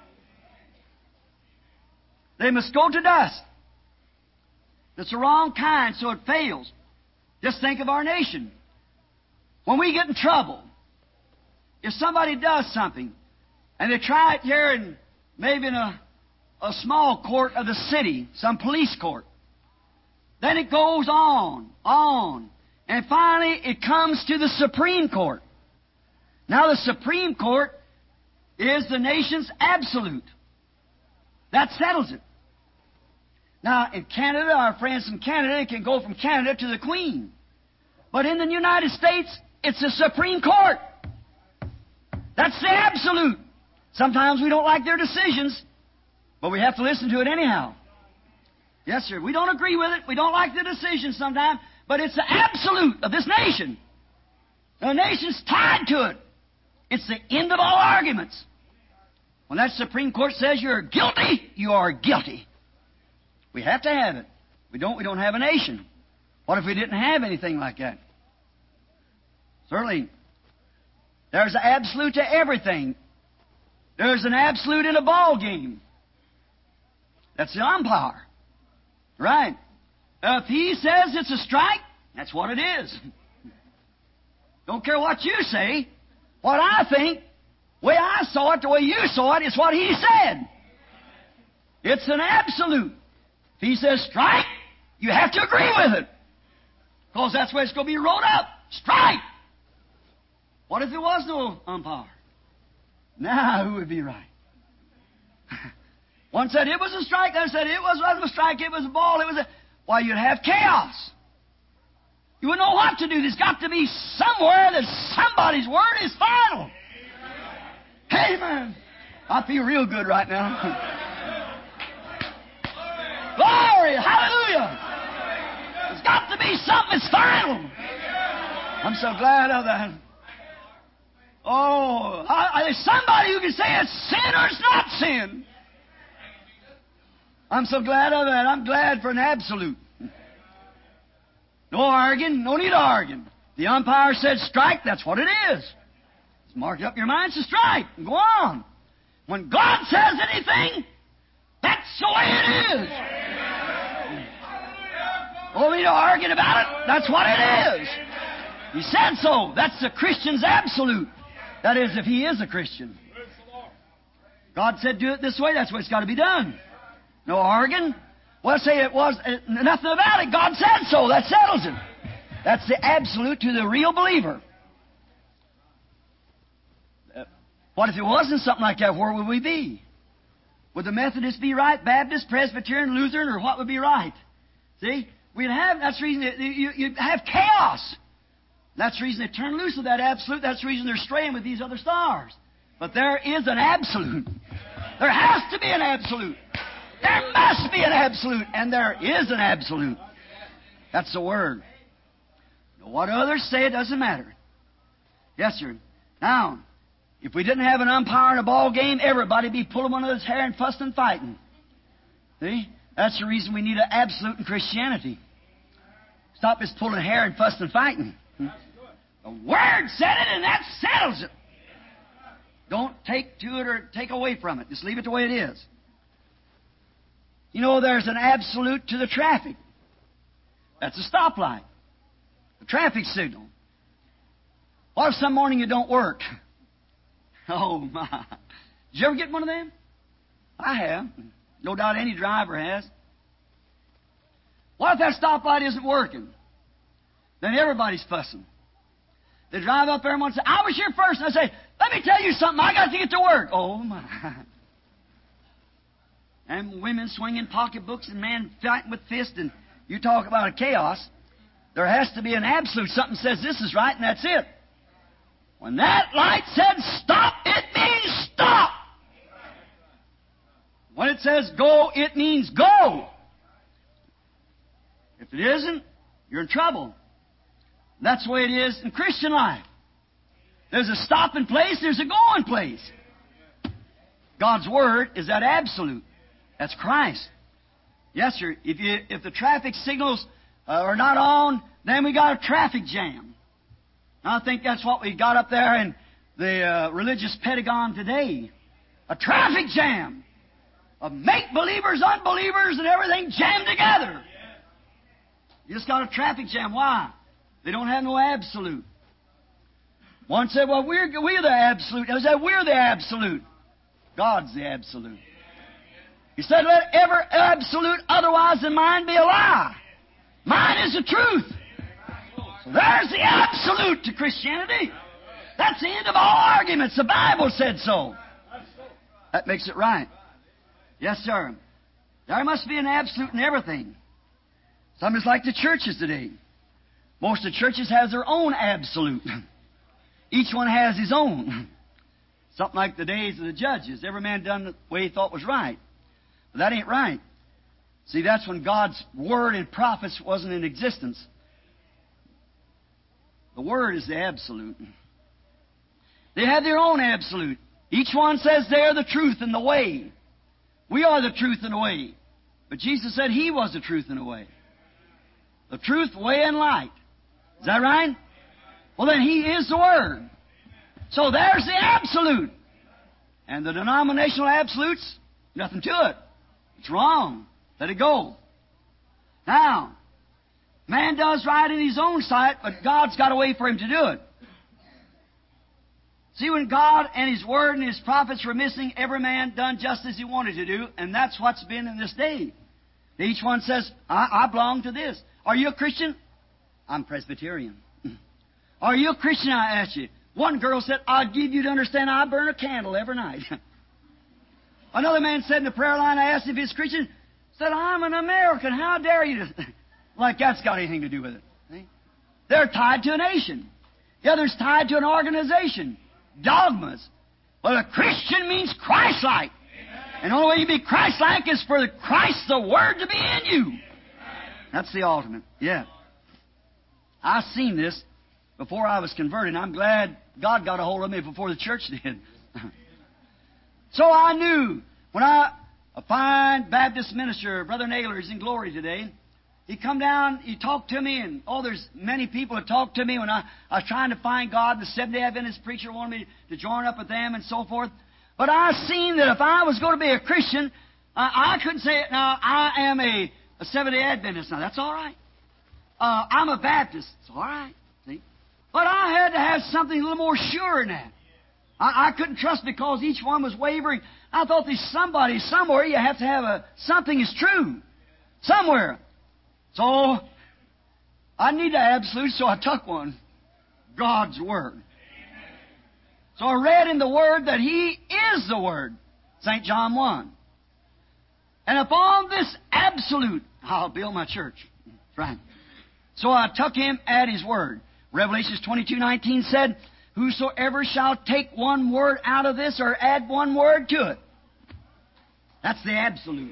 They must go to dust. It's the wrong kind, so it fails. Just think of our nation. When we get in trouble, if somebody does something, and they try it here in maybe in a, a small court of the city, some police court, then it goes on, on, and finally it comes to the Supreme Court. Now the Supreme Court is the nation's absolute. That settles it. Now in Canada, our friends from Canada, it can go from Canada to the Queen. But in the United States, it's the Supreme Court. That's the absolute. Sometimes we don't like their decisions, but we have to listen to it anyhow. Yes, sir. We don't agree with it. We don't like the decision sometimes, but it's the absolute of this nation. The nation's tied to it. It's the end of all arguments. When that Supreme Court says you're guilty, you are guilty. We have to have it. We don't, we don't have a nation. What if we didn't have anything like that? Certainly, there's an absolute to everything. There's an absolute in a ball game. That's the umpire. Right. Uh, if he says it's a strike, that's what it is. Don't care what you say. What I think, the way I saw it, the way you saw it, is what he said. It's an absolute. If he says strike, you have to agree with it. Because that's the way it's going to be wrote up. Strike! What if there was no umpire? Now, who would be right? One said it was a strike, the other said it was, wasn't a strike, it was a ball, it was a... Why, you'd have chaos. You wouldn't know what to do. There's got to be somewhere that somebody's word is final. Amen. I feel real good right now. Glory! Hallelujah! There's got to be something that's final. I'm so glad of that. Oh, I, I, there's somebody who can say it's sin or it's not sin. I'm so glad of that. I'm glad for an absolute. No arguing, no need to argue. The umpire said strike, that's what it is. Just mark it up in your mind, it's a strike, and go on. When God says anything, that's the way it is. No need to argue about it, that's what it is. He said so. That's the Christian's absolute. That is, if he is a Christian. God said do it this way, that's the way it's got to be done. No arguing. Well, say it was uh, nothing about it. God said so. That settles it. That's the absolute to the real believer. Uh, what if it wasn't something like that? Where would we be? Would the Methodists be right? Baptist, Presbyterian, Lutheran, or what would be right? See? We'd have, that's the reason that you, you'd have chaos. That's the reason they turn loose of that absolute. That's the reason they're straying with these other stars. But there is an absolute. There has to be an absolute. There must be an absolute. And there is an absolute. That's the Word. What others say, it doesn't matter. Yes, sir. Now, if we didn't have an umpire in a ball game, everybody would be pulling one another's hair and fussing and fighting. See? That's the reason we need an absolute in Christianity. Stop this pulling hair and fussing and fighting. The Word said it, and that settles it. Don't take to it or take away from it. Just leave it the way it is. You know, there's an absolute to the traffic. That's a stoplight. A traffic signal. What if some morning it don't work? Oh, my. Did you ever get one of them? I have. No doubt any driver has. What if that stoplight isn't working? Then everybody's fussing. They drive up there and one says, I was here first. And I say, let me tell you something. I got to get to work. Oh, my. And women swinging pocketbooks and men fighting with fists. And you talk about a chaos. There has to be an absolute. Something says this is right and that's it. When that light said stop, it means stop. When it says go, it means go. If it isn't, you're in trouble. That's the way it is in Christian life. There's a stopping place, there's a going place. God's Word is that absolute. That's Christ. Yes, sir. If you, if the traffic signals uh, are not on, then we got a traffic jam. I think that's what we got up there in the uh, religious Pentagon today. A traffic jam of make-believers, unbelievers, and everything jammed together. You just got a traffic jam. Why? They don't have no absolute. One said, well, we're, we're the absolute. I said, we're the absolute. God's the absolute. He said, let every absolute otherwise than mine be a lie. Mine is the truth. So there's the absolute to Christianity. That's the end of all arguments. The Bible said so. That makes it right. Yes, sir. There must be an absolute in everything. Some is like the churches today. Most of the churches has their own absolute. Each one has his own. Something like the days of the judges. Every man done the way he thought was right. But that ain't right. See, that's when God's Word and prophets wasn't in existence. The Word is the absolute. They have their own absolute. Each one says they're the truth and the way. We are the truth and the way. But Jesus said He was the truth and the way. The truth, way, and light. Is that right? Well, then He is the Word. So there's the absolute. And the denominational absolutes, nothing to it. It's wrong. Let it go. Now, man does right in his own sight, but God's got a way for him to do it. See, when God and His Word and His prophets were missing, every man done just as he wanted to do, and that's what's been in this day. Each one says, I, I belong to this. Are you a Christian? I'm Presbyterian. Are you a Christian, I ask you? One girl said, I'll give you to understand I burn a candle every night. Another man said in the prayer line, I asked if he's Christian, said, I'm an American. How dare you? Like that's got anything to do with it. See? They're tied to a nation. The other's tied to an organization. Dogmas. Well, a Christian means Christ-like. And the only way you be Christ-like is for Christ, the Word, to be in you. That's the ultimate. Yeah. I seen this before I was converted. I'm glad God got a hold of me before the church did. So I knew when I, a fine Baptist minister, Brother Naylor, is in glory today. He come down, he talked to me, and oh, there's many people that talked to me when I, I was trying to find God. The Seventh-day Adventist preacher wanted me to join up with them and so forth. But I seen that if I was going to be a Christian, I, I couldn't say, now, I am a, a Seventh-day Adventist. Now, that's all right. Uh, I'm a Baptist. It's all right. See? But I had to have something a little more sure than that. I, I couldn't trust because each one was wavering. I thought there's somebody, somewhere, you have to have a, something is true. Somewhere. So, I need the absolute, so I took one. God's Word. So I read in the Word that He is the Word. Saint John one. And upon this absolute, I'll build my church. Right. So I took Him at His Word. Revelations twenty-two nineteen said, whosoever shall take one word out of this or add one word to it. That's the absolute.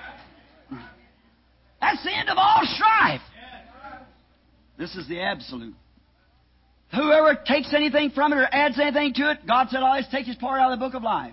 That's the end of all strife. This is the absolute. Whoever takes anything from it or adds anything to it, God said, always take his part out of the book of life.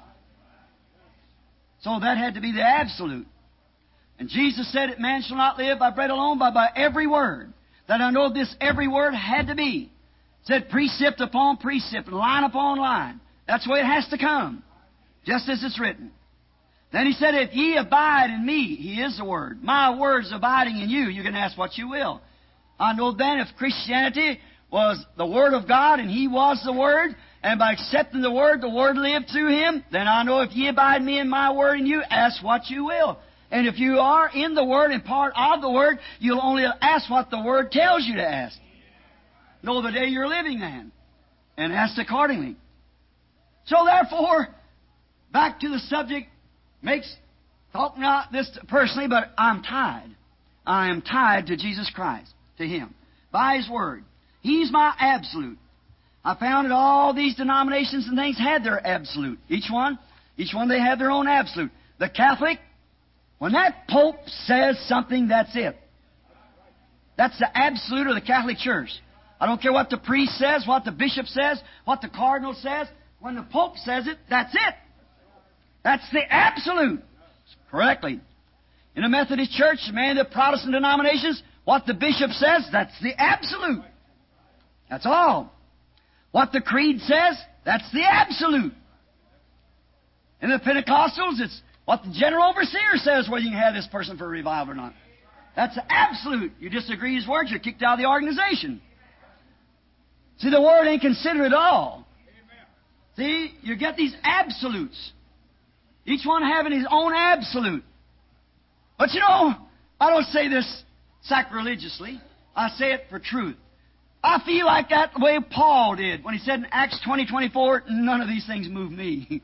So that had to be the absolute. And Jesus said that man shall not live by bread alone, but by every word. That I know this every word had to be. Said precept upon precept, and line upon line. That's the way it has to come. Just as it's written. Then He said, if ye abide in me, He is the Word. My words abiding in you, you can ask what you will. I know then if Christianity was the Word of God and He was the Word, and by accepting the Word, the Word lived through Him, then I know if ye abide in me and my Word in you, ask what you will. And if you are in the Word and part of the Word, you'll only ask what the Word tells you to ask. Know the day you're living then, and ask accordingly. So therefore, back to the subject, makes, talk not this personally, but I'm tied. I am tied to Jesus Christ, to Him, by His Word. He's my absolute. I found that all these denominations and things had their absolute. Each one, each one they had their own absolute. The Catholic, when that Pope says something, that's it. That's the absolute of the Catholic Church. I don't care what the priest says, what the bishop says, what the cardinal says. When the Pope says it, that's it. That's the absolute. Correctly. In the Methodist Church, many of the Protestant denominations, what the bishop says, that's the absolute. That's all. What the creed says, that's the absolute. In the Pentecostals, it's what the general overseer says, whether you can have this person for a revival or not. That's the absolute. You disagree his words, you're kicked out of the organization. See, the Word ain't considered at all. See, you get these absolutes. Each one having his own absolute. But you know, I don't say this sacrilegiously. I say it for truth. I feel like that the way Paul did when he said in Acts twenty twenty-four, none of these things move me.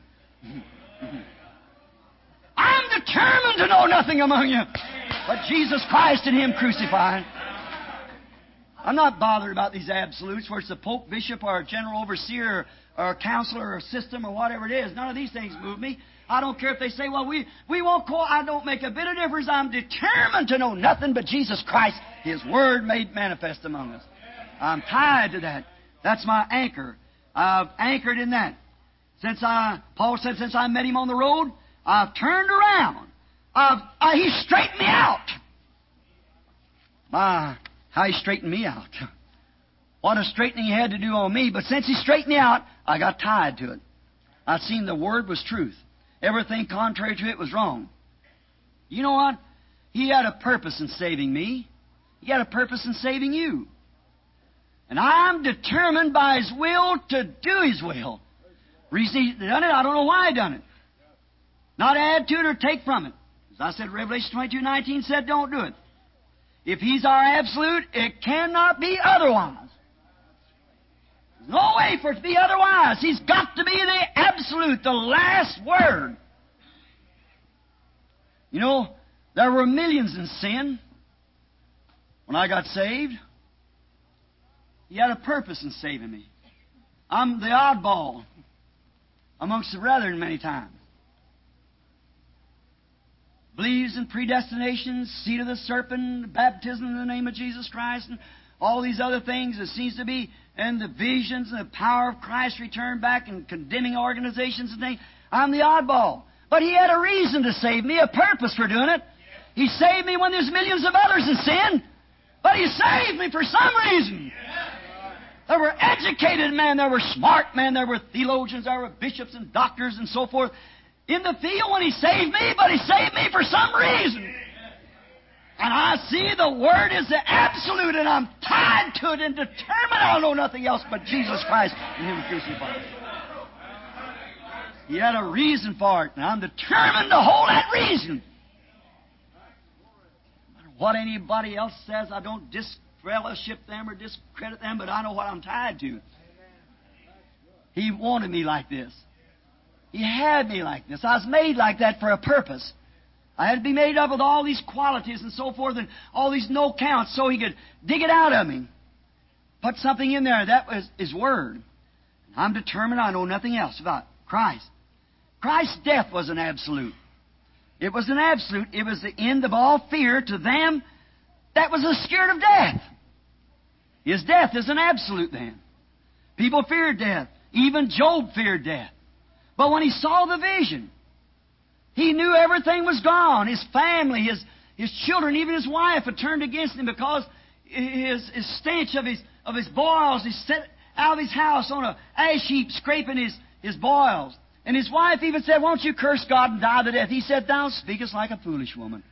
I'm determined to know nothing among you but Jesus Christ and Him crucified. I'm not bothered about these absolutes, where it's a pope, bishop, or a general overseer, or a counselor, or a system, or whatever it is. None of these things move me. I don't care if they say, well, we, we won't call. I don't make a bit of difference. I'm determined to know nothing but Jesus Christ, His Word made manifest among us. I'm tied to that. That's my anchor. I've anchored in that. Since I, Paul said, since I met Him on the road, I've turned around. I've, I, He straightened me out. My, how He straightened me out. What a straightening He had to do on me. But since He straightened me out, I got tied to it. I've seen the Word was truth. Everything contrary to it was wrong. You know what? He had a purpose in saving me. He had a purpose in saving you. And I'm determined by His will to do His will. Reason He's done it, I don't know why He done it. Not add to it or take from it. As I said, Revelation twenty-two nineteen said, don't do it. If He's our absolute, it cannot be otherwise. There's no way for it to be otherwise. He's got to be the absolute, the last word. You know, there were millions in sin when I got saved. He had a purpose in saving me. I'm the oddball amongst the brethren many times. Believes in predestination, seed of the serpent, baptism in the name of Jesus Christ, and all these other things that seems to be, and the visions and the power of Christ return back and condemning organizations and things. I'm the oddball. But He had a reason to save me, a purpose for doing it. He saved me when there's millions of others in sin. But He saved me for some reason. There were educated men, there were smart men, there were theologians, there were bishops and doctors and so forth in the field when He saved me, but He saved me for some reason. And I see the Word is the absolute, and I'm tied to it and determined I'll know nothing else but Jesus Christ and Him crucified. He had a reason for it, and I'm determined to hold that reason. No matter what anybody else says, I don't disfellowship them or discredit them, but I know what I'm tied to. He wanted me like this. He had me like this. I was made like that for a purpose. I had to be made up with all these qualities and so forth and all these no counts so He could dig it out of me. Put something in there. That was His Word. I'm determined I know nothing else about Christ. Christ's death was an absolute. It was an absolute. It was the end of all fear to them that was scared of death. His death is an absolute then. People feared death. Even Job feared death. But when he saw the vision, he knew everything was gone. His family, his, his children, even his wife had turned against him because his, his stench of his, of his boils. He set out of his house on a ash heap scraping his, his boils. And his wife even said, won't you curse God and die to death? He said, thou speakest like a foolish woman.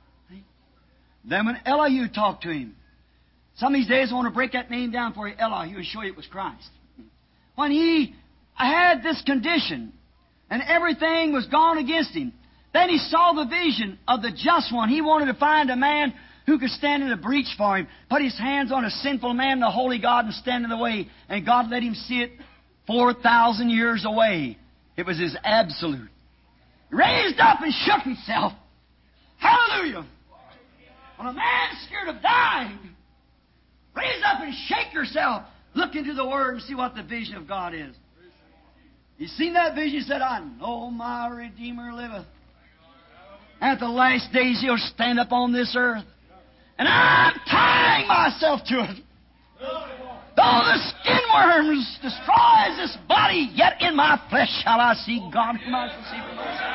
Then when Elihu talked to him, some of these days I want to break that name down for you, Elihu, and show you it was Christ. When he had this condition, and everything was gone against him, then he saw the vision of the just one. He wanted to find a man who could stand in the breach for him, put his hands on a sinful man, the holy God, and stand in the way. And God let him see it four thousand years away. It was His absolute. Raised up and shook himself. Hallelujah! When a man's scared of dying, raise up and shake yourself. Look into the Word and see what the vision of God is. You seen that vision? He said, I know my Redeemer liveth. And at the last days He'll stand up on this earth. And I'm tying myself to it. Though the skin worms destroys this body, yet in my flesh shall I see God whom I shall see for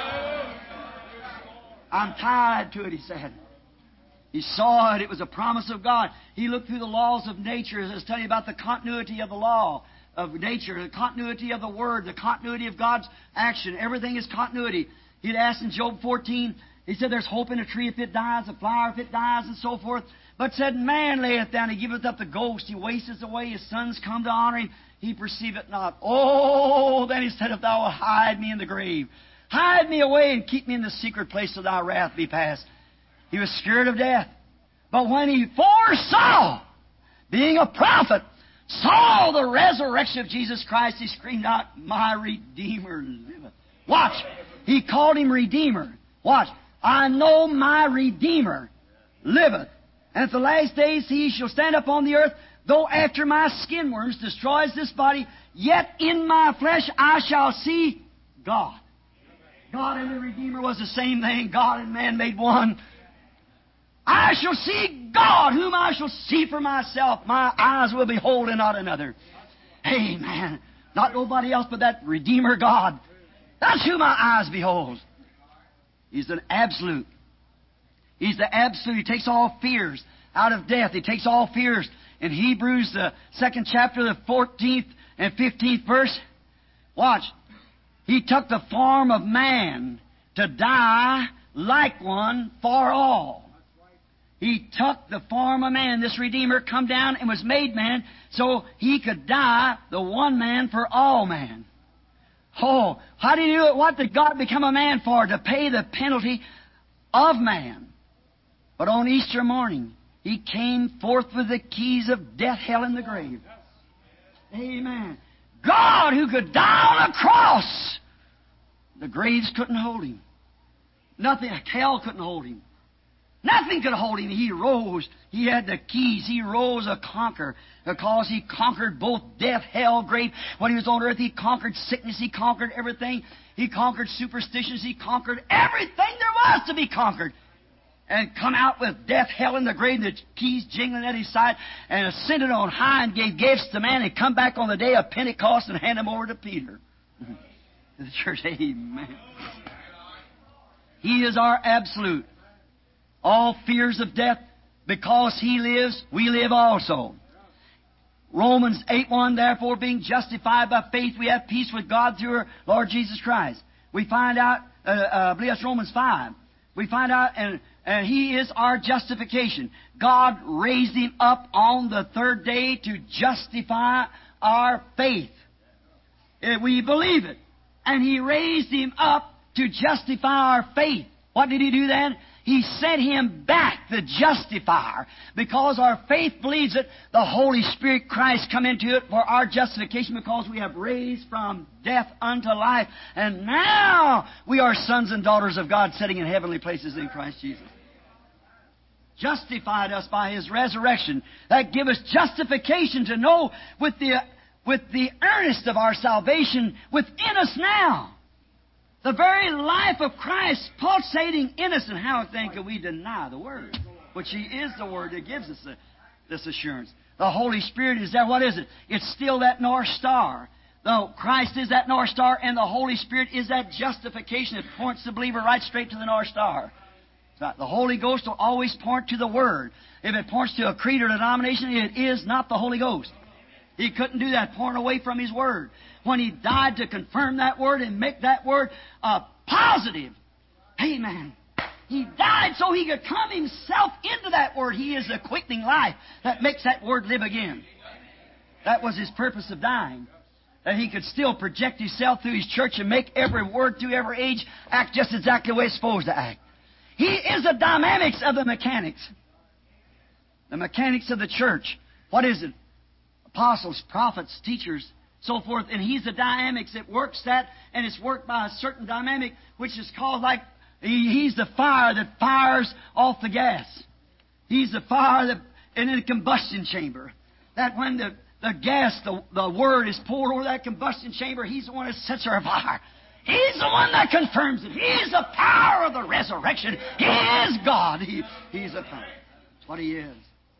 myself. I'm tied to it, he said. He saw it. It was a promise of God. He looked through the laws of nature. As I was telling you about the continuity of the law of nature, the continuity of the Word, the continuity of God's action. Everything is continuity. He'd asked in Job fourteen, he said there's hope in a tree if it dies, a flower if it dies, and so forth. But said, man layeth down, he giveth up the ghost, he wasteth away, his sons come to honor him, he perceiveth not. Oh, then he said, if thou wilt hide me in the grave, hide me away and keep me in the secret place till thy wrath be past. He was scared of death. But when he foresaw, being a prophet, saw the resurrection of Jesus Christ, he screamed out, my Redeemer liveth. Watch. He called him Redeemer. Watch. I know my Redeemer liveth. And at the last days he shall stand up on the earth, though after my skin worms destroys this body, yet in my flesh I shall see God. God and the Redeemer was the same thing. God and man made one. I shall see God, whom I shall see for myself. My eyes will behold and not another. Amen. Not nobody else but that Redeemer God. That's who my eyes behold. He's an absolute. He's the absolute. He takes all fears out of death. He takes all fears. In Hebrews, the second chapter, the fourteenth and fifteenth verse, watch. He took the form of man to die like one for all. He took the form of man. This Redeemer come down and was made man so he could die, the one man for all man. Oh, how did he do it? What did God become a man for? To pay the penalty of man. But on Easter morning, He came forth with the keys of death, hell, and the grave. Amen. God who could die on a cross. The graves couldn't hold Him. Nothing, hell couldn't hold Him. Nothing could hold Him. He rose. He had the keys. He rose a conqueror because He conquered both death, hell, grave. When He was on earth, He conquered sickness. He conquered everything. He conquered superstitions. He conquered everything there was to be conquered. And come out with death, hell, and the grave, and the keys jingling at His side, and ascended on high and gave gifts to man, and come back on the day of Pentecost and hand them over to Peter. To the church, amen. He is our absolute. All fears of death, because He lives, we live also. Romans eight one, therefore, being justified by faith, we have peace with God through our Lord Jesus Christ. We find out, uh, uh, I believe that's Romans five. We find out, and, and He is our justification. God raised Him up on the third day to justify our faith. Uh, we believe it. And He raised Him up to justify our faith. What did He do then? He sent Him back, the justifier, because our faith believes it. The Holy Spirit, Christ, come into it for our justification, because we have raised from death unto life. And now we are sons and daughters of God, sitting in heavenly places in Christ Jesus. Justified us by His resurrection. That give us justification to know with the, with the earnest of our salvation within us now. The very life of Christ pulsating in us. And how then can we deny the Word? Which He is the Word that gives us the, this assurance. The Holy Spirit is there. What is it? It's still that North Star. Though Christ is that North Star, and the Holy Spirit is that justification that points the believer right straight to the North Star. The Holy Ghost will always point to the Word. If it points to a creed or denomination, it is not the Holy Ghost. He couldn't do that, pouring away from His Word. When He died to confirm that Word and make that Word a positive. Amen. He died so He could come Himself into that Word. He is the quickening life that makes that Word live again. That was His purpose of dying. That He could still project Himself through His church and make every word through every age act just exactly the way it's supposed to act. He is the dynamics of the mechanics. The mechanics of the church. What is it? Apostles, prophets, teachers, so forth. And He's the dynamics that works that, and it's worked by a certain dynamic, which is called like, he, He's the fire that fires off the gas. He's the fire that, in a combustion chamber. That when the, the gas, the, the Word is poured over that combustion chamber, He's the one that sets her afire. He's the one that confirms it. He's the power of the resurrection. He is God. He, he's the power. That's what He is.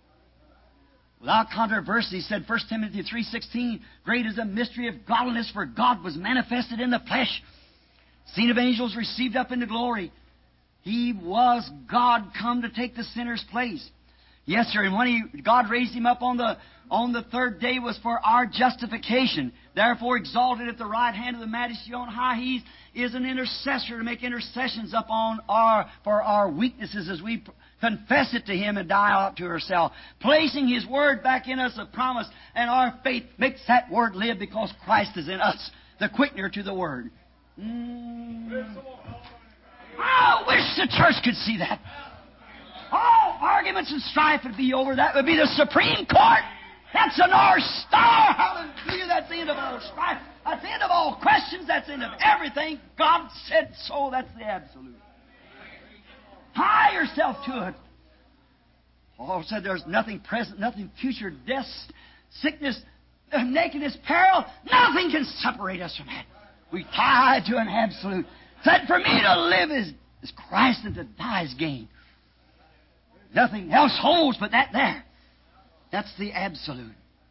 Without controversy, said First Timothy three sixteen, great is the mystery of godliness, for God was manifested in the flesh, seen of angels, received up into glory. He was God come to take the sinner's place. Yes, sir, and when he, God raised Him up on the, on the third day was for our justification. Therefore exalted at the right hand of the Majesty on high, He is an intercessor to make intercessions up on our, for our weaknesses as we confess it to Him and die out to ourselves, placing His Word back in us a promise, and our faith makes that Word live because Christ is in us, the quickener to the Word. Mm. I wish the church could see that. All arguments and strife would be over. That would be the Supreme Court. That's the North Star. Hallelujah. That's the end of all strife. That's the end of all questions. That's the end of everything. God said so. That's the absolute. Tie yourself to it. Paul said there's nothing present, nothing future, death, sickness, nakedness, peril. Nothing can separate us from that. We tie to an absolute. Said for me to live is, is Christ and to die is gain. Nothing else holds but that there. That's the absolute.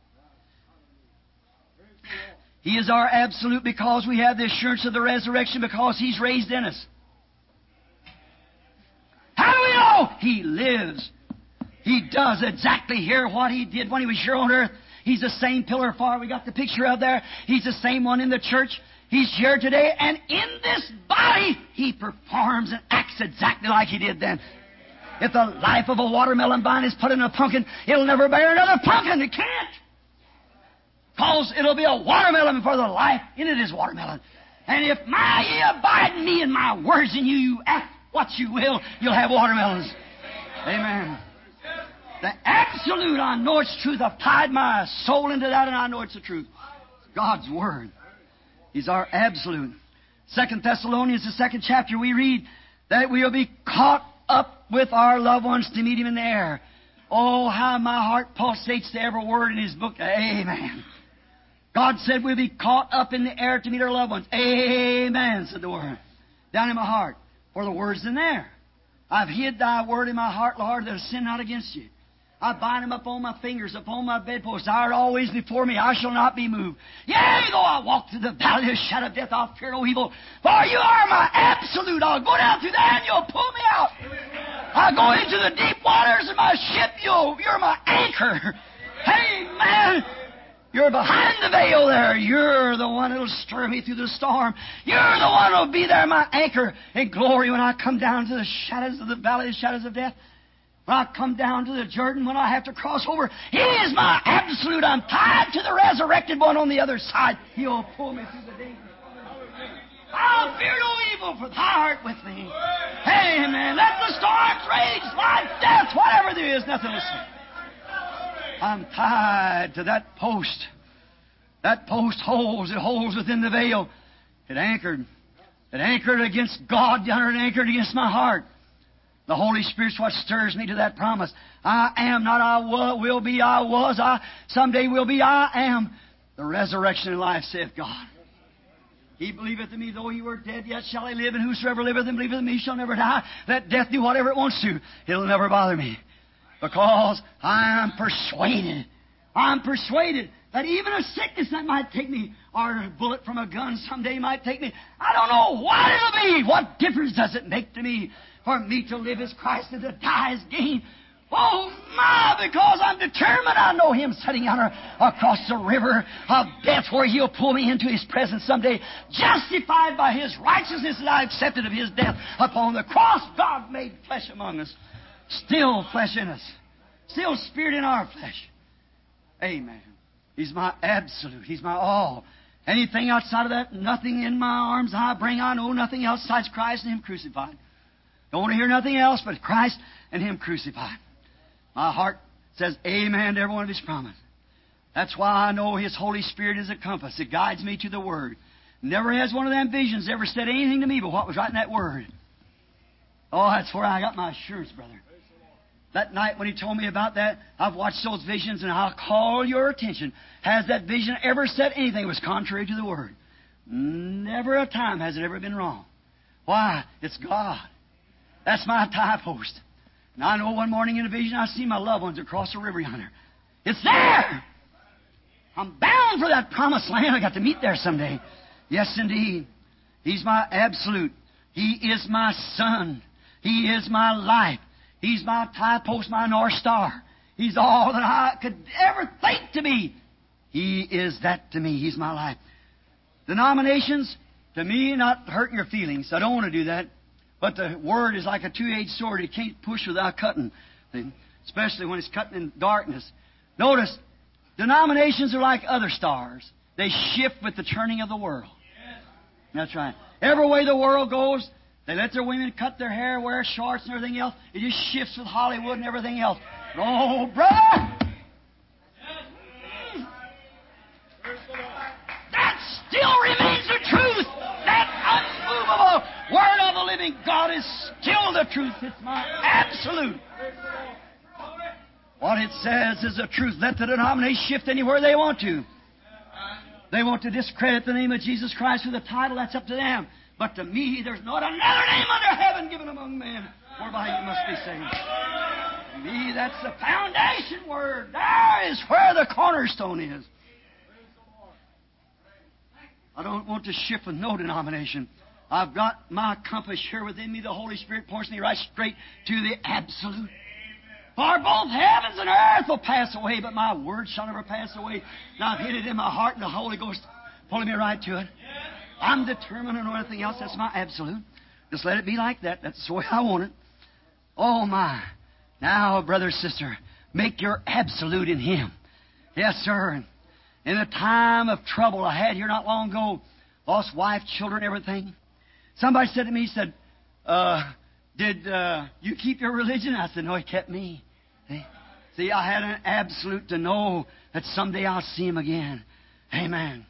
He is our absolute because we have the assurance of the resurrection, because He's raised in us. How do we know? He lives. He does exactly here what He did when He was here on earth. He's the same pillar of fire we got the picture of there. He's the same one in the church. He's here today, and in this body He performs and acts exactly like He did then. If the life of a watermelon vine is put in a pumpkin, it'll never bear another pumpkin. It can't. Because it'll be a watermelon before the life in it is watermelon. And if my ye abide in me and my words in you, you act what you will, you'll have watermelons. Amen. The absolute, I know it's truth. I've tied my soul into that, and I know it's the truth. It's God's Word. He's our absolute. Second Thessalonians, the second chapter, we read that we'll be caught up with our loved ones to meet Him in the air. Oh, how my heart pulsates to every word in His book. Amen. God said we'll be caught up in the air to meet our loved ones. Amen, said the Word. Down in my heart. For the Word's in there. I've hid Thy Word in my heart, Lord, that I sin not against You. I bind them upon my fingers, upon my bedpost. Thou art always before me. I shall not be moved. Yea, though I walk through the valley of the shadow of death, I'll fear no evil. For You are my absolute. I'll go down through there and You'll pull me out. I'll go into the deep waters in my ship. You'll, you're my anchor. Hey, man. You're behind the veil there. You're the one that'll stir me through the storm. You're the one that'll be there, my anchor in glory when I come down to the shadows of the valley of the shadows of death. When I come down to the Jordan, when I have to cross over, He is my absolute. I'm tied to the resurrected one on the other side. He'll pull me through the danger. I'll fear no evil, for Thou art with me. Amen. Let the storms rage, life, death, whatever there is, nothing will stop. I'm tied to that post. That post holds. It holds within the veil. It anchored. It anchored against God down there. It anchored against my heart. The Holy Spirit's what stirs me to that promise. I am, not I will, will be, I was, I someday will be, I am. The resurrection and life, saith God. He believeth in me, though he were dead, yet shall he live, and whosoever liveth and believeth in me shall never die. Let death do whatever it wants to. It'll never bother me. Because I am persuaded. I'm persuaded that even a sickness that might take me, or a bullet from a gun someday might take me, I don't know what it'll be. What difference does it make to me? For me to live as Christ and to die as gain. Oh, my, because I'm determined. I know Him sitting out across the river of death where He'll pull me into His presence someday, justified by His righteousness that I accepted of His death upon the cross. God made flesh among us. Still flesh in us. Still spirit in our flesh. Amen. He's my absolute. He's my all. Anything outside of that, nothing in my arms I bring. I know nothing else besides Christ and Him crucified. Don't want to hear nothing else but Christ and Him crucified. My heart says amen to every one of His promises. That's why I know His Holy Spirit is a compass. It guides me to the Word. Never has one of them visions ever said anything to me but what was right in that Word. Oh, that's where I got my assurance, brother. That night when he told me about that, I've watched those visions, and I'll call your attention. Has that vision ever said anything that was contrary to the Word? Never a time has it ever been wrong. Why? It's God. That's my tie post. And I know one morning in a vision I see my loved ones across the river yonder. It's there! I'm bound for that promised land. I got to meet there someday. Yes, indeed. He's my absolute. He is my sun. He is my life. He's my tie post, my North Star. He's all that I could ever think to be. He is that to me. He's my life. Denominations, to me, not hurting your feelings. I don't want to do that. But the Word is like a two-edged sword. You can't push without cutting, especially when it's cutting in darkness. Notice, denominations are like other stars. They shift with the turning of the world. That's right. Every way the world goes, they let their women cut their hair, wear shorts and everything else. It just shifts with Hollywood and everything else. But, oh, brother! That still remains the truth. That unmovable Word of the living God is still the truth. It's my absolute. What it says is the truth. Let the denomination shift anywhere they want to. They want to discredit the name of Jesus Christ with a title, that's up to them. But to me, there's not another name under heaven given among men whereby you must be saved. To me, that's the foundation word. There is where the cornerstone is. I don't want to shift with no denomination. I've got my compass here within me. The Holy Spirit points me right straight to the absolute. For both heavens and earth will pass away, but my word shall never pass away. Now I've hid it in my heart, and the Holy Ghost pulling me right to it. I'm determined on anything else. That's my absolute. Just let it be like that. That's the way I want it. Oh, my. Now, brother, sister, make your absolute in Him. Yes, sir. In the time of trouble I had here not long ago, lost wife, children, everything. Somebody said to me, he said, uh, did uh, you keep your religion? I said, no, He kept me. See? See, I had an absolute to know that someday I'll see Him again. Amen.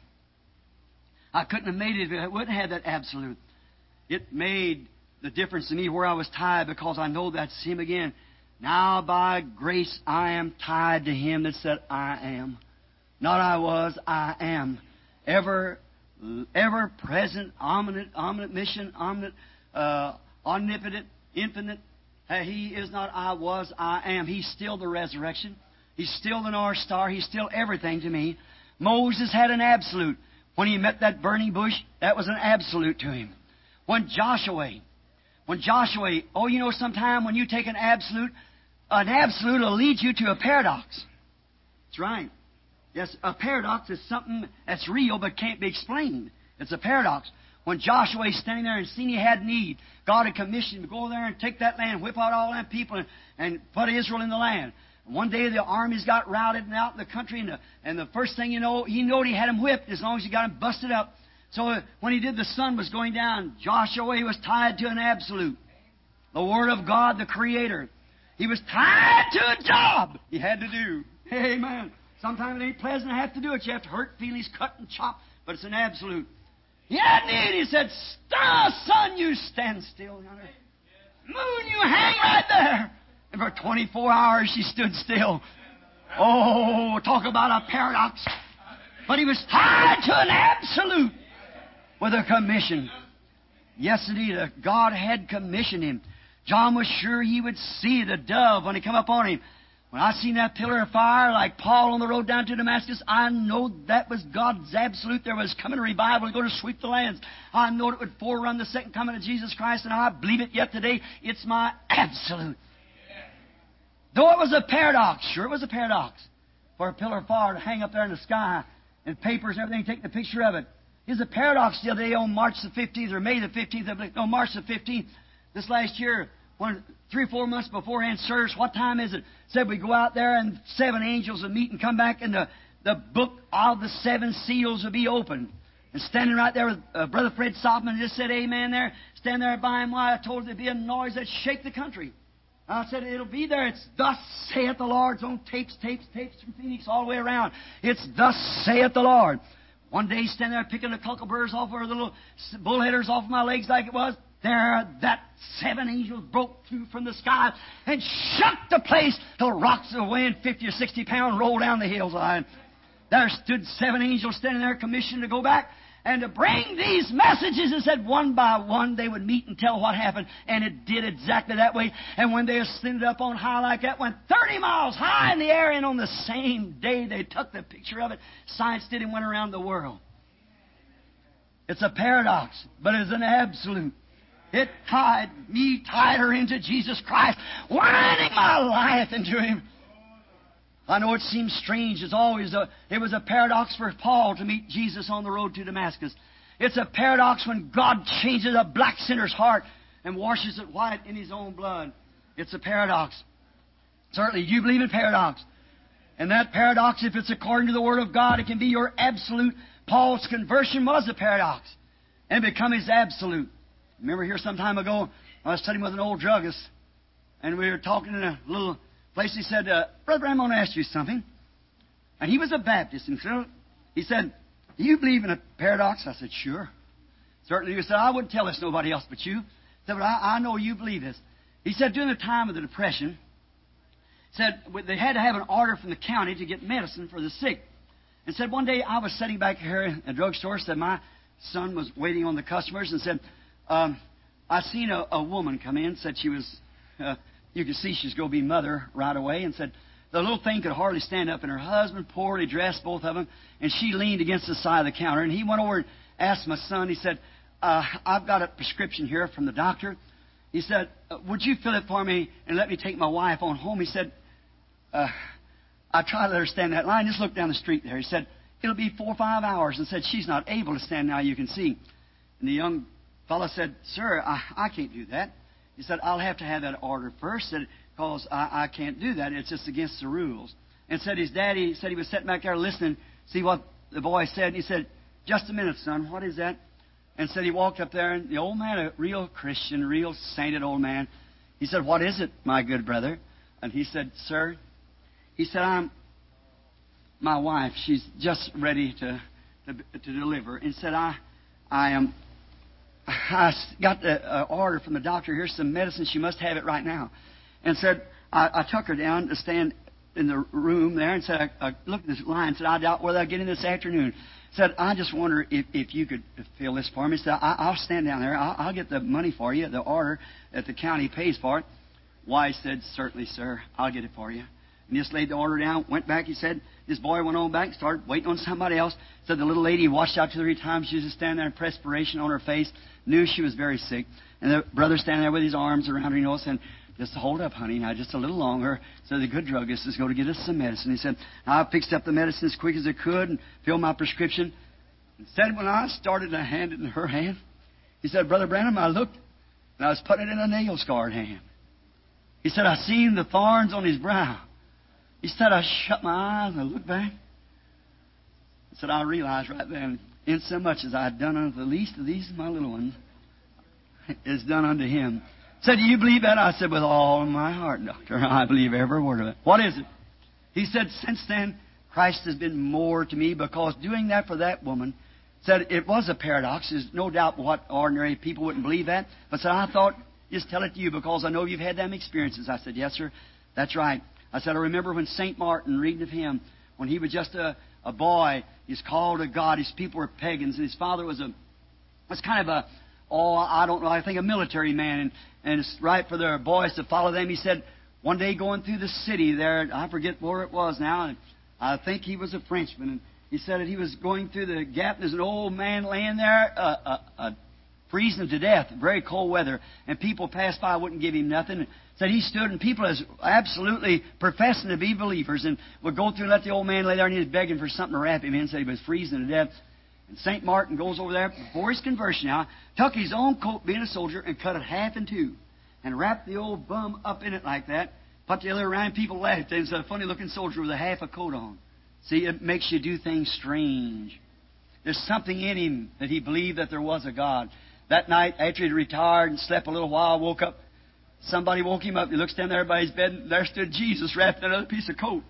I couldn't have made it if I wouldn't have that absolute. It made the difference to me where I was tied because I know that see Him again. Now by grace I am tied to Him that said I am. Not I was, I am. Ever, ever present, omniscient, omniscient, omniscient, uh, omnipotent, infinite. Uh, he is not I was, I am. He's still the resurrection. He's still the North Star. He's still everything to me. Moses had an absolute. When he met that burning bush, that was an absolute to him. When Joshua, when Joshua, oh, you know, sometime when you take an absolute, an absolute will lead you to a paradox. That's right. Yes, a paradox is something that's real but can't be explained. It's a paradox. When Joshua was standing there and seen he had need, God had commissioned him to go there and take that land, whip out all that people, and, and put Israel in the land. One day the armies got routed and out in the country, and the, and the first thing you know, he knew he had them whipped as long as he got them busted up. So uh, when he did, the sun was going down. Joshua was tied to an absolute. The Word of God, the Creator. He was tied to a job he had to do. Amen. Sometimes it ain't pleasant to have to do it. You have to hurt feelings, cut and chop, but it's an absolute. He had need. He said, "Star, sun, you stand still yonder. Moon, you hang right there." And for twenty-four hours she stood still. Oh, talk about a paradox. But he was tied to an absolute with a commission. Yes, indeed, God had commissioned him. John was sure he would see the dove when he come up on him. When I seen that pillar of fire like Paul on the road down to Damascus, I know that was God's absolute. There was coming a revival going to sweep the lands. I know it would forerun the second coming of Jesus Christ, and I believe it yet today. It's my absolute. Though it was a paradox, sure it was a paradox, for a pillar of fire to hang up there in the sky and papers and everything, take the picture of it. It was a paradox the other day on March the fifteenth or May the fifteenth, I believe, no, March the fifteenth, this last year, when three or four months beforehand service, what time is it? Said we go out there and seven angels would meet and come back, and the, the book of the seven seals would be opened. And standing right there with uh, Brother Fred Sopman just said amen there. Standing there by him while I told him there'd be a noise that'd shake the country. I said, it'll be there. It's thus saith the Lord. It's on tapes, tapes, tapes from Phoenix all the way around. It's thus saith the Lord. One day, standing there picking the cuckleburrs off, or little bullheaders off my legs like it was, there that seven angels broke through from the sky and shook the place till rocks that weighing fifty or sixty pounds rolled down the hillside. There stood seven angels standing there commissioned to go back and to bring these messages, and said one by one they would meet and tell what happened. And it did exactly that way. And when they ascended up on high like that, went thirty miles high in the air, and on the same day they took the picture of it. Science did and went around the world. It's a paradox, but it's an absolute. It tied me tighter into Jesus Christ, winding my life into Him. I know it seems strange. It's always a, it was a paradox for Paul to meet Jesus on the road to Damascus. It's a paradox when God changes a black sinner's heart and washes it white in His own blood. It's a paradox. Certainly, you believe in paradox. And that paradox, if it's according to the Word of God, it can be your absolute. Paul's conversion was a paradox and become his absolute. Remember here some time ago, I was studying with an old druggist, and we were talking in a little place. He said, uh, Brother, I'm going to ask you something. And he was a Baptist. And so he said, do you believe in a paradox? I said, sure. Certainly. He said, I wouldn't tell this to nobody else but you. He said, but I, I know you believe this. He said, during the time of the Depression, he said they had to have an order from the county to get medicine for the sick. And said, one day I was sitting back here in a drugstore. Said, my son was waiting on the customers, and said, um, I seen a, a woman come in. Said she was, uh, you could see she's going to be mother right away. And said, the little thing could hardly stand up, and her husband, poorly dressed, both of them, and she leaned against the side of the counter. And he went over and asked my son, he said, uh, I've got a prescription here from the doctor. He said, would you fill it for me and let me take my wife on home? He said, uh, I tried to let her stand that line. Just look down the street there. He said, it'll be four or five hours. And said, she's not able to stand now, you can see. And the young fellow said, sir, I, I can't do that. He said, I'll have to have that order first, because I, I can't do that. It's just against the rules. And said his daddy said he was sitting back there listening, see what the boy said. And he said, just a minute, son, what is that? And said he walked up there, and the old man, a real Christian, real sainted old man, he said, what is it, my good brother? And he said, sir, he said, I'm my wife. She's just ready to to, to deliver. And said, I I am. I got the uh, order from the doctor. Here's some medicine. She must have it right now. And said, I, I took her down to stand in the room there, and said, I, I looked at this line and said, I doubt whether I'll get in this afternoon. Said, I just wonder if, if you could fill this for me. Said, I, I'll stand down there. I'll, I'll get the money for you, the order that the county pays for it. Why, said, certainly, sir, I'll get it for you. And just laid the order down, went back. He said, this boy went on back, started waiting on somebody else. Said the little lady watched out two or three times. She was just standing there in perspiration on her face, knew she was very sick. And the brother standing there with his arms around her, you know, saying, just hold up, honey, now just a little longer. So the good druggist is going to get us some medicine. He said, I fixed up the medicine as quick as I could and filled my prescription. And said, when I started to hand it in her hand, he said, Brother Branham, I looked, and I was putting it in a nail-scarred hand. He said, I seen the thorns on his brow. He said, I shut my eyes and I looked back. He said, I realized right then, insomuch as I had done unto the least of these my little ones, is done unto him. Said, do you believe that? I said, with all my heart, doctor, I believe every word of it. What is it? He said, since then, Christ has been more to me, because doing that for that woman, said it was a paradox. There's no doubt what ordinary people wouldn't believe that. But said, I thought, just tell it to you because I know you've had them experiences. I said, yes, sir, that's right. I said, I remember when Saint Martin, reading of him, when he was just a, a boy, he's called to God. His people were pagans, and his father was a was kind of a, oh, I don't know, I think a military man, and, and it's right for their boys to follow them. He said, one day going through the city there, I forget where it was now, and I think he was a Frenchman, and he said that he was going through the gap, and there's an old man laying there, uh, uh, uh, freezing to death, very cold weather, and people passed by, wouldn't give him nothing. And said he stood, and people as absolutely professing to be believers, and would go through and let the old man lay there, and he was begging for something to wrap him in. Said he was freezing to death. And Saint Martin goes over there before his conversion now, took his own coat, being a soldier, and cut it half in two, and wrapped the old bum up in it like that. Put the other around, people laughed. And said, a funny-looking soldier with a half a coat on. See, it makes you do things strange. There's something in him that he believed that there was a God. That night, after he'd retired and slept a little while, woke up. Somebody woke him up. He looks down there by his bed, and there stood Jesus wrapped in another piece of coat.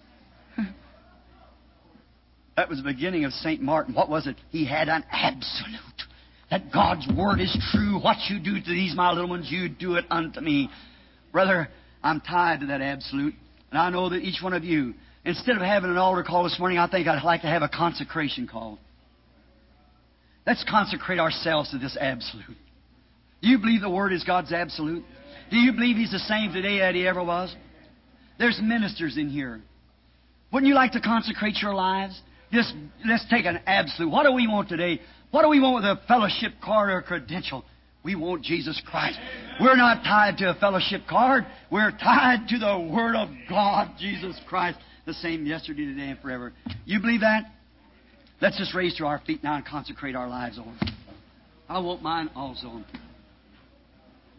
That was the beginning of Saint Martin. What was it? He had an absolute. That God's Word is true. What you do to these my little ones, you do it unto me. Brother, I'm tied to that absolute. And I know that each one of you, instead of having an altar call this morning, I think I'd like to have a consecration call. Let's consecrate ourselves to this absolute. Do you believe the Word is God's absolute? Do you believe He's the same today that He ever was? There's ministers in here. Wouldn't you like to consecrate your lives? Just let's take an absolute. What do we want today? What do we want with a fellowship card or a credential? We want Jesus Christ. We're not tied to a fellowship card. We're tied to the Word of God, Jesus Christ, the same yesterday, today, and forever. You believe that? Let's just raise to our feet now and consecrate our lives over. I want mine also.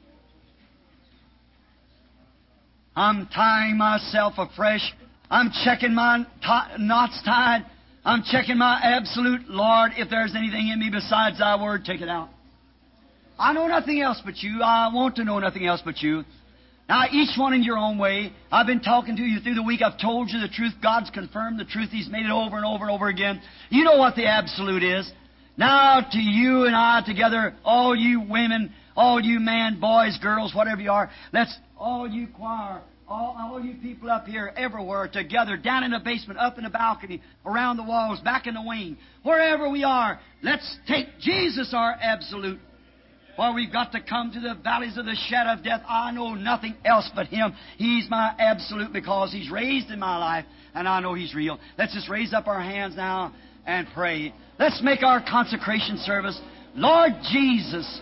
I'm tying myself afresh. I'm checking my t- knots tied. I'm checking my absolute. Lord, if there's anything in me besides Thy Word, take it out. I know nothing else but You. I want to know nothing else but You. Now, each one in your own way. I've been talking to you through the week. I've told you the truth. God's confirmed the truth. He's made it over and over and over again. You know what the absolute is. Now, to you and I together, all you women, all you men, boys, girls, whatever you are, let's, all you choir, all, all you people up here, everywhere, together, down in the basement, up in the balcony, around the walls, back in the wing, wherever we are, let's take Jesus, our absolute. For we've got to come to the valleys of the shadow of death. I know nothing else but Him. He's my absolute because He's raised in my life, and I know He's real. Let's just raise up our hands now and pray. Let's make our consecration service. Lord Jesus,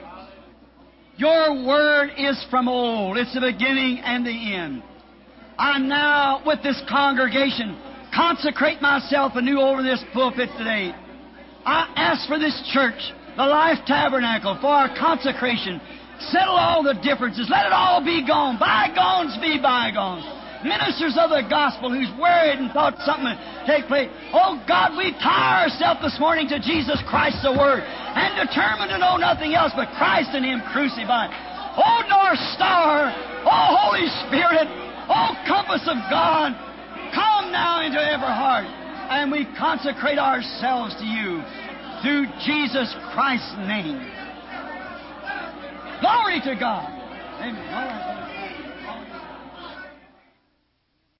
Your Word is from old. It's the beginning and the end. I now, with this congregation, consecrate myself anew over this pulpit today. I ask for this church, the Life Tabernacle, for our consecration. Settle all the differences. Let it all be gone. Bygones be bygones. Ministers of the gospel who's worried and thought something would take place. Oh God, we tie ourselves this morning to Jesus Christ the Word and determined to know nothing else but Christ and Him crucified. Oh North Star, oh Holy Spirit, oh compass of God, come now into every heart, and we consecrate ourselves to You through Jesus Christ's name. Glory to God. Amen. All right.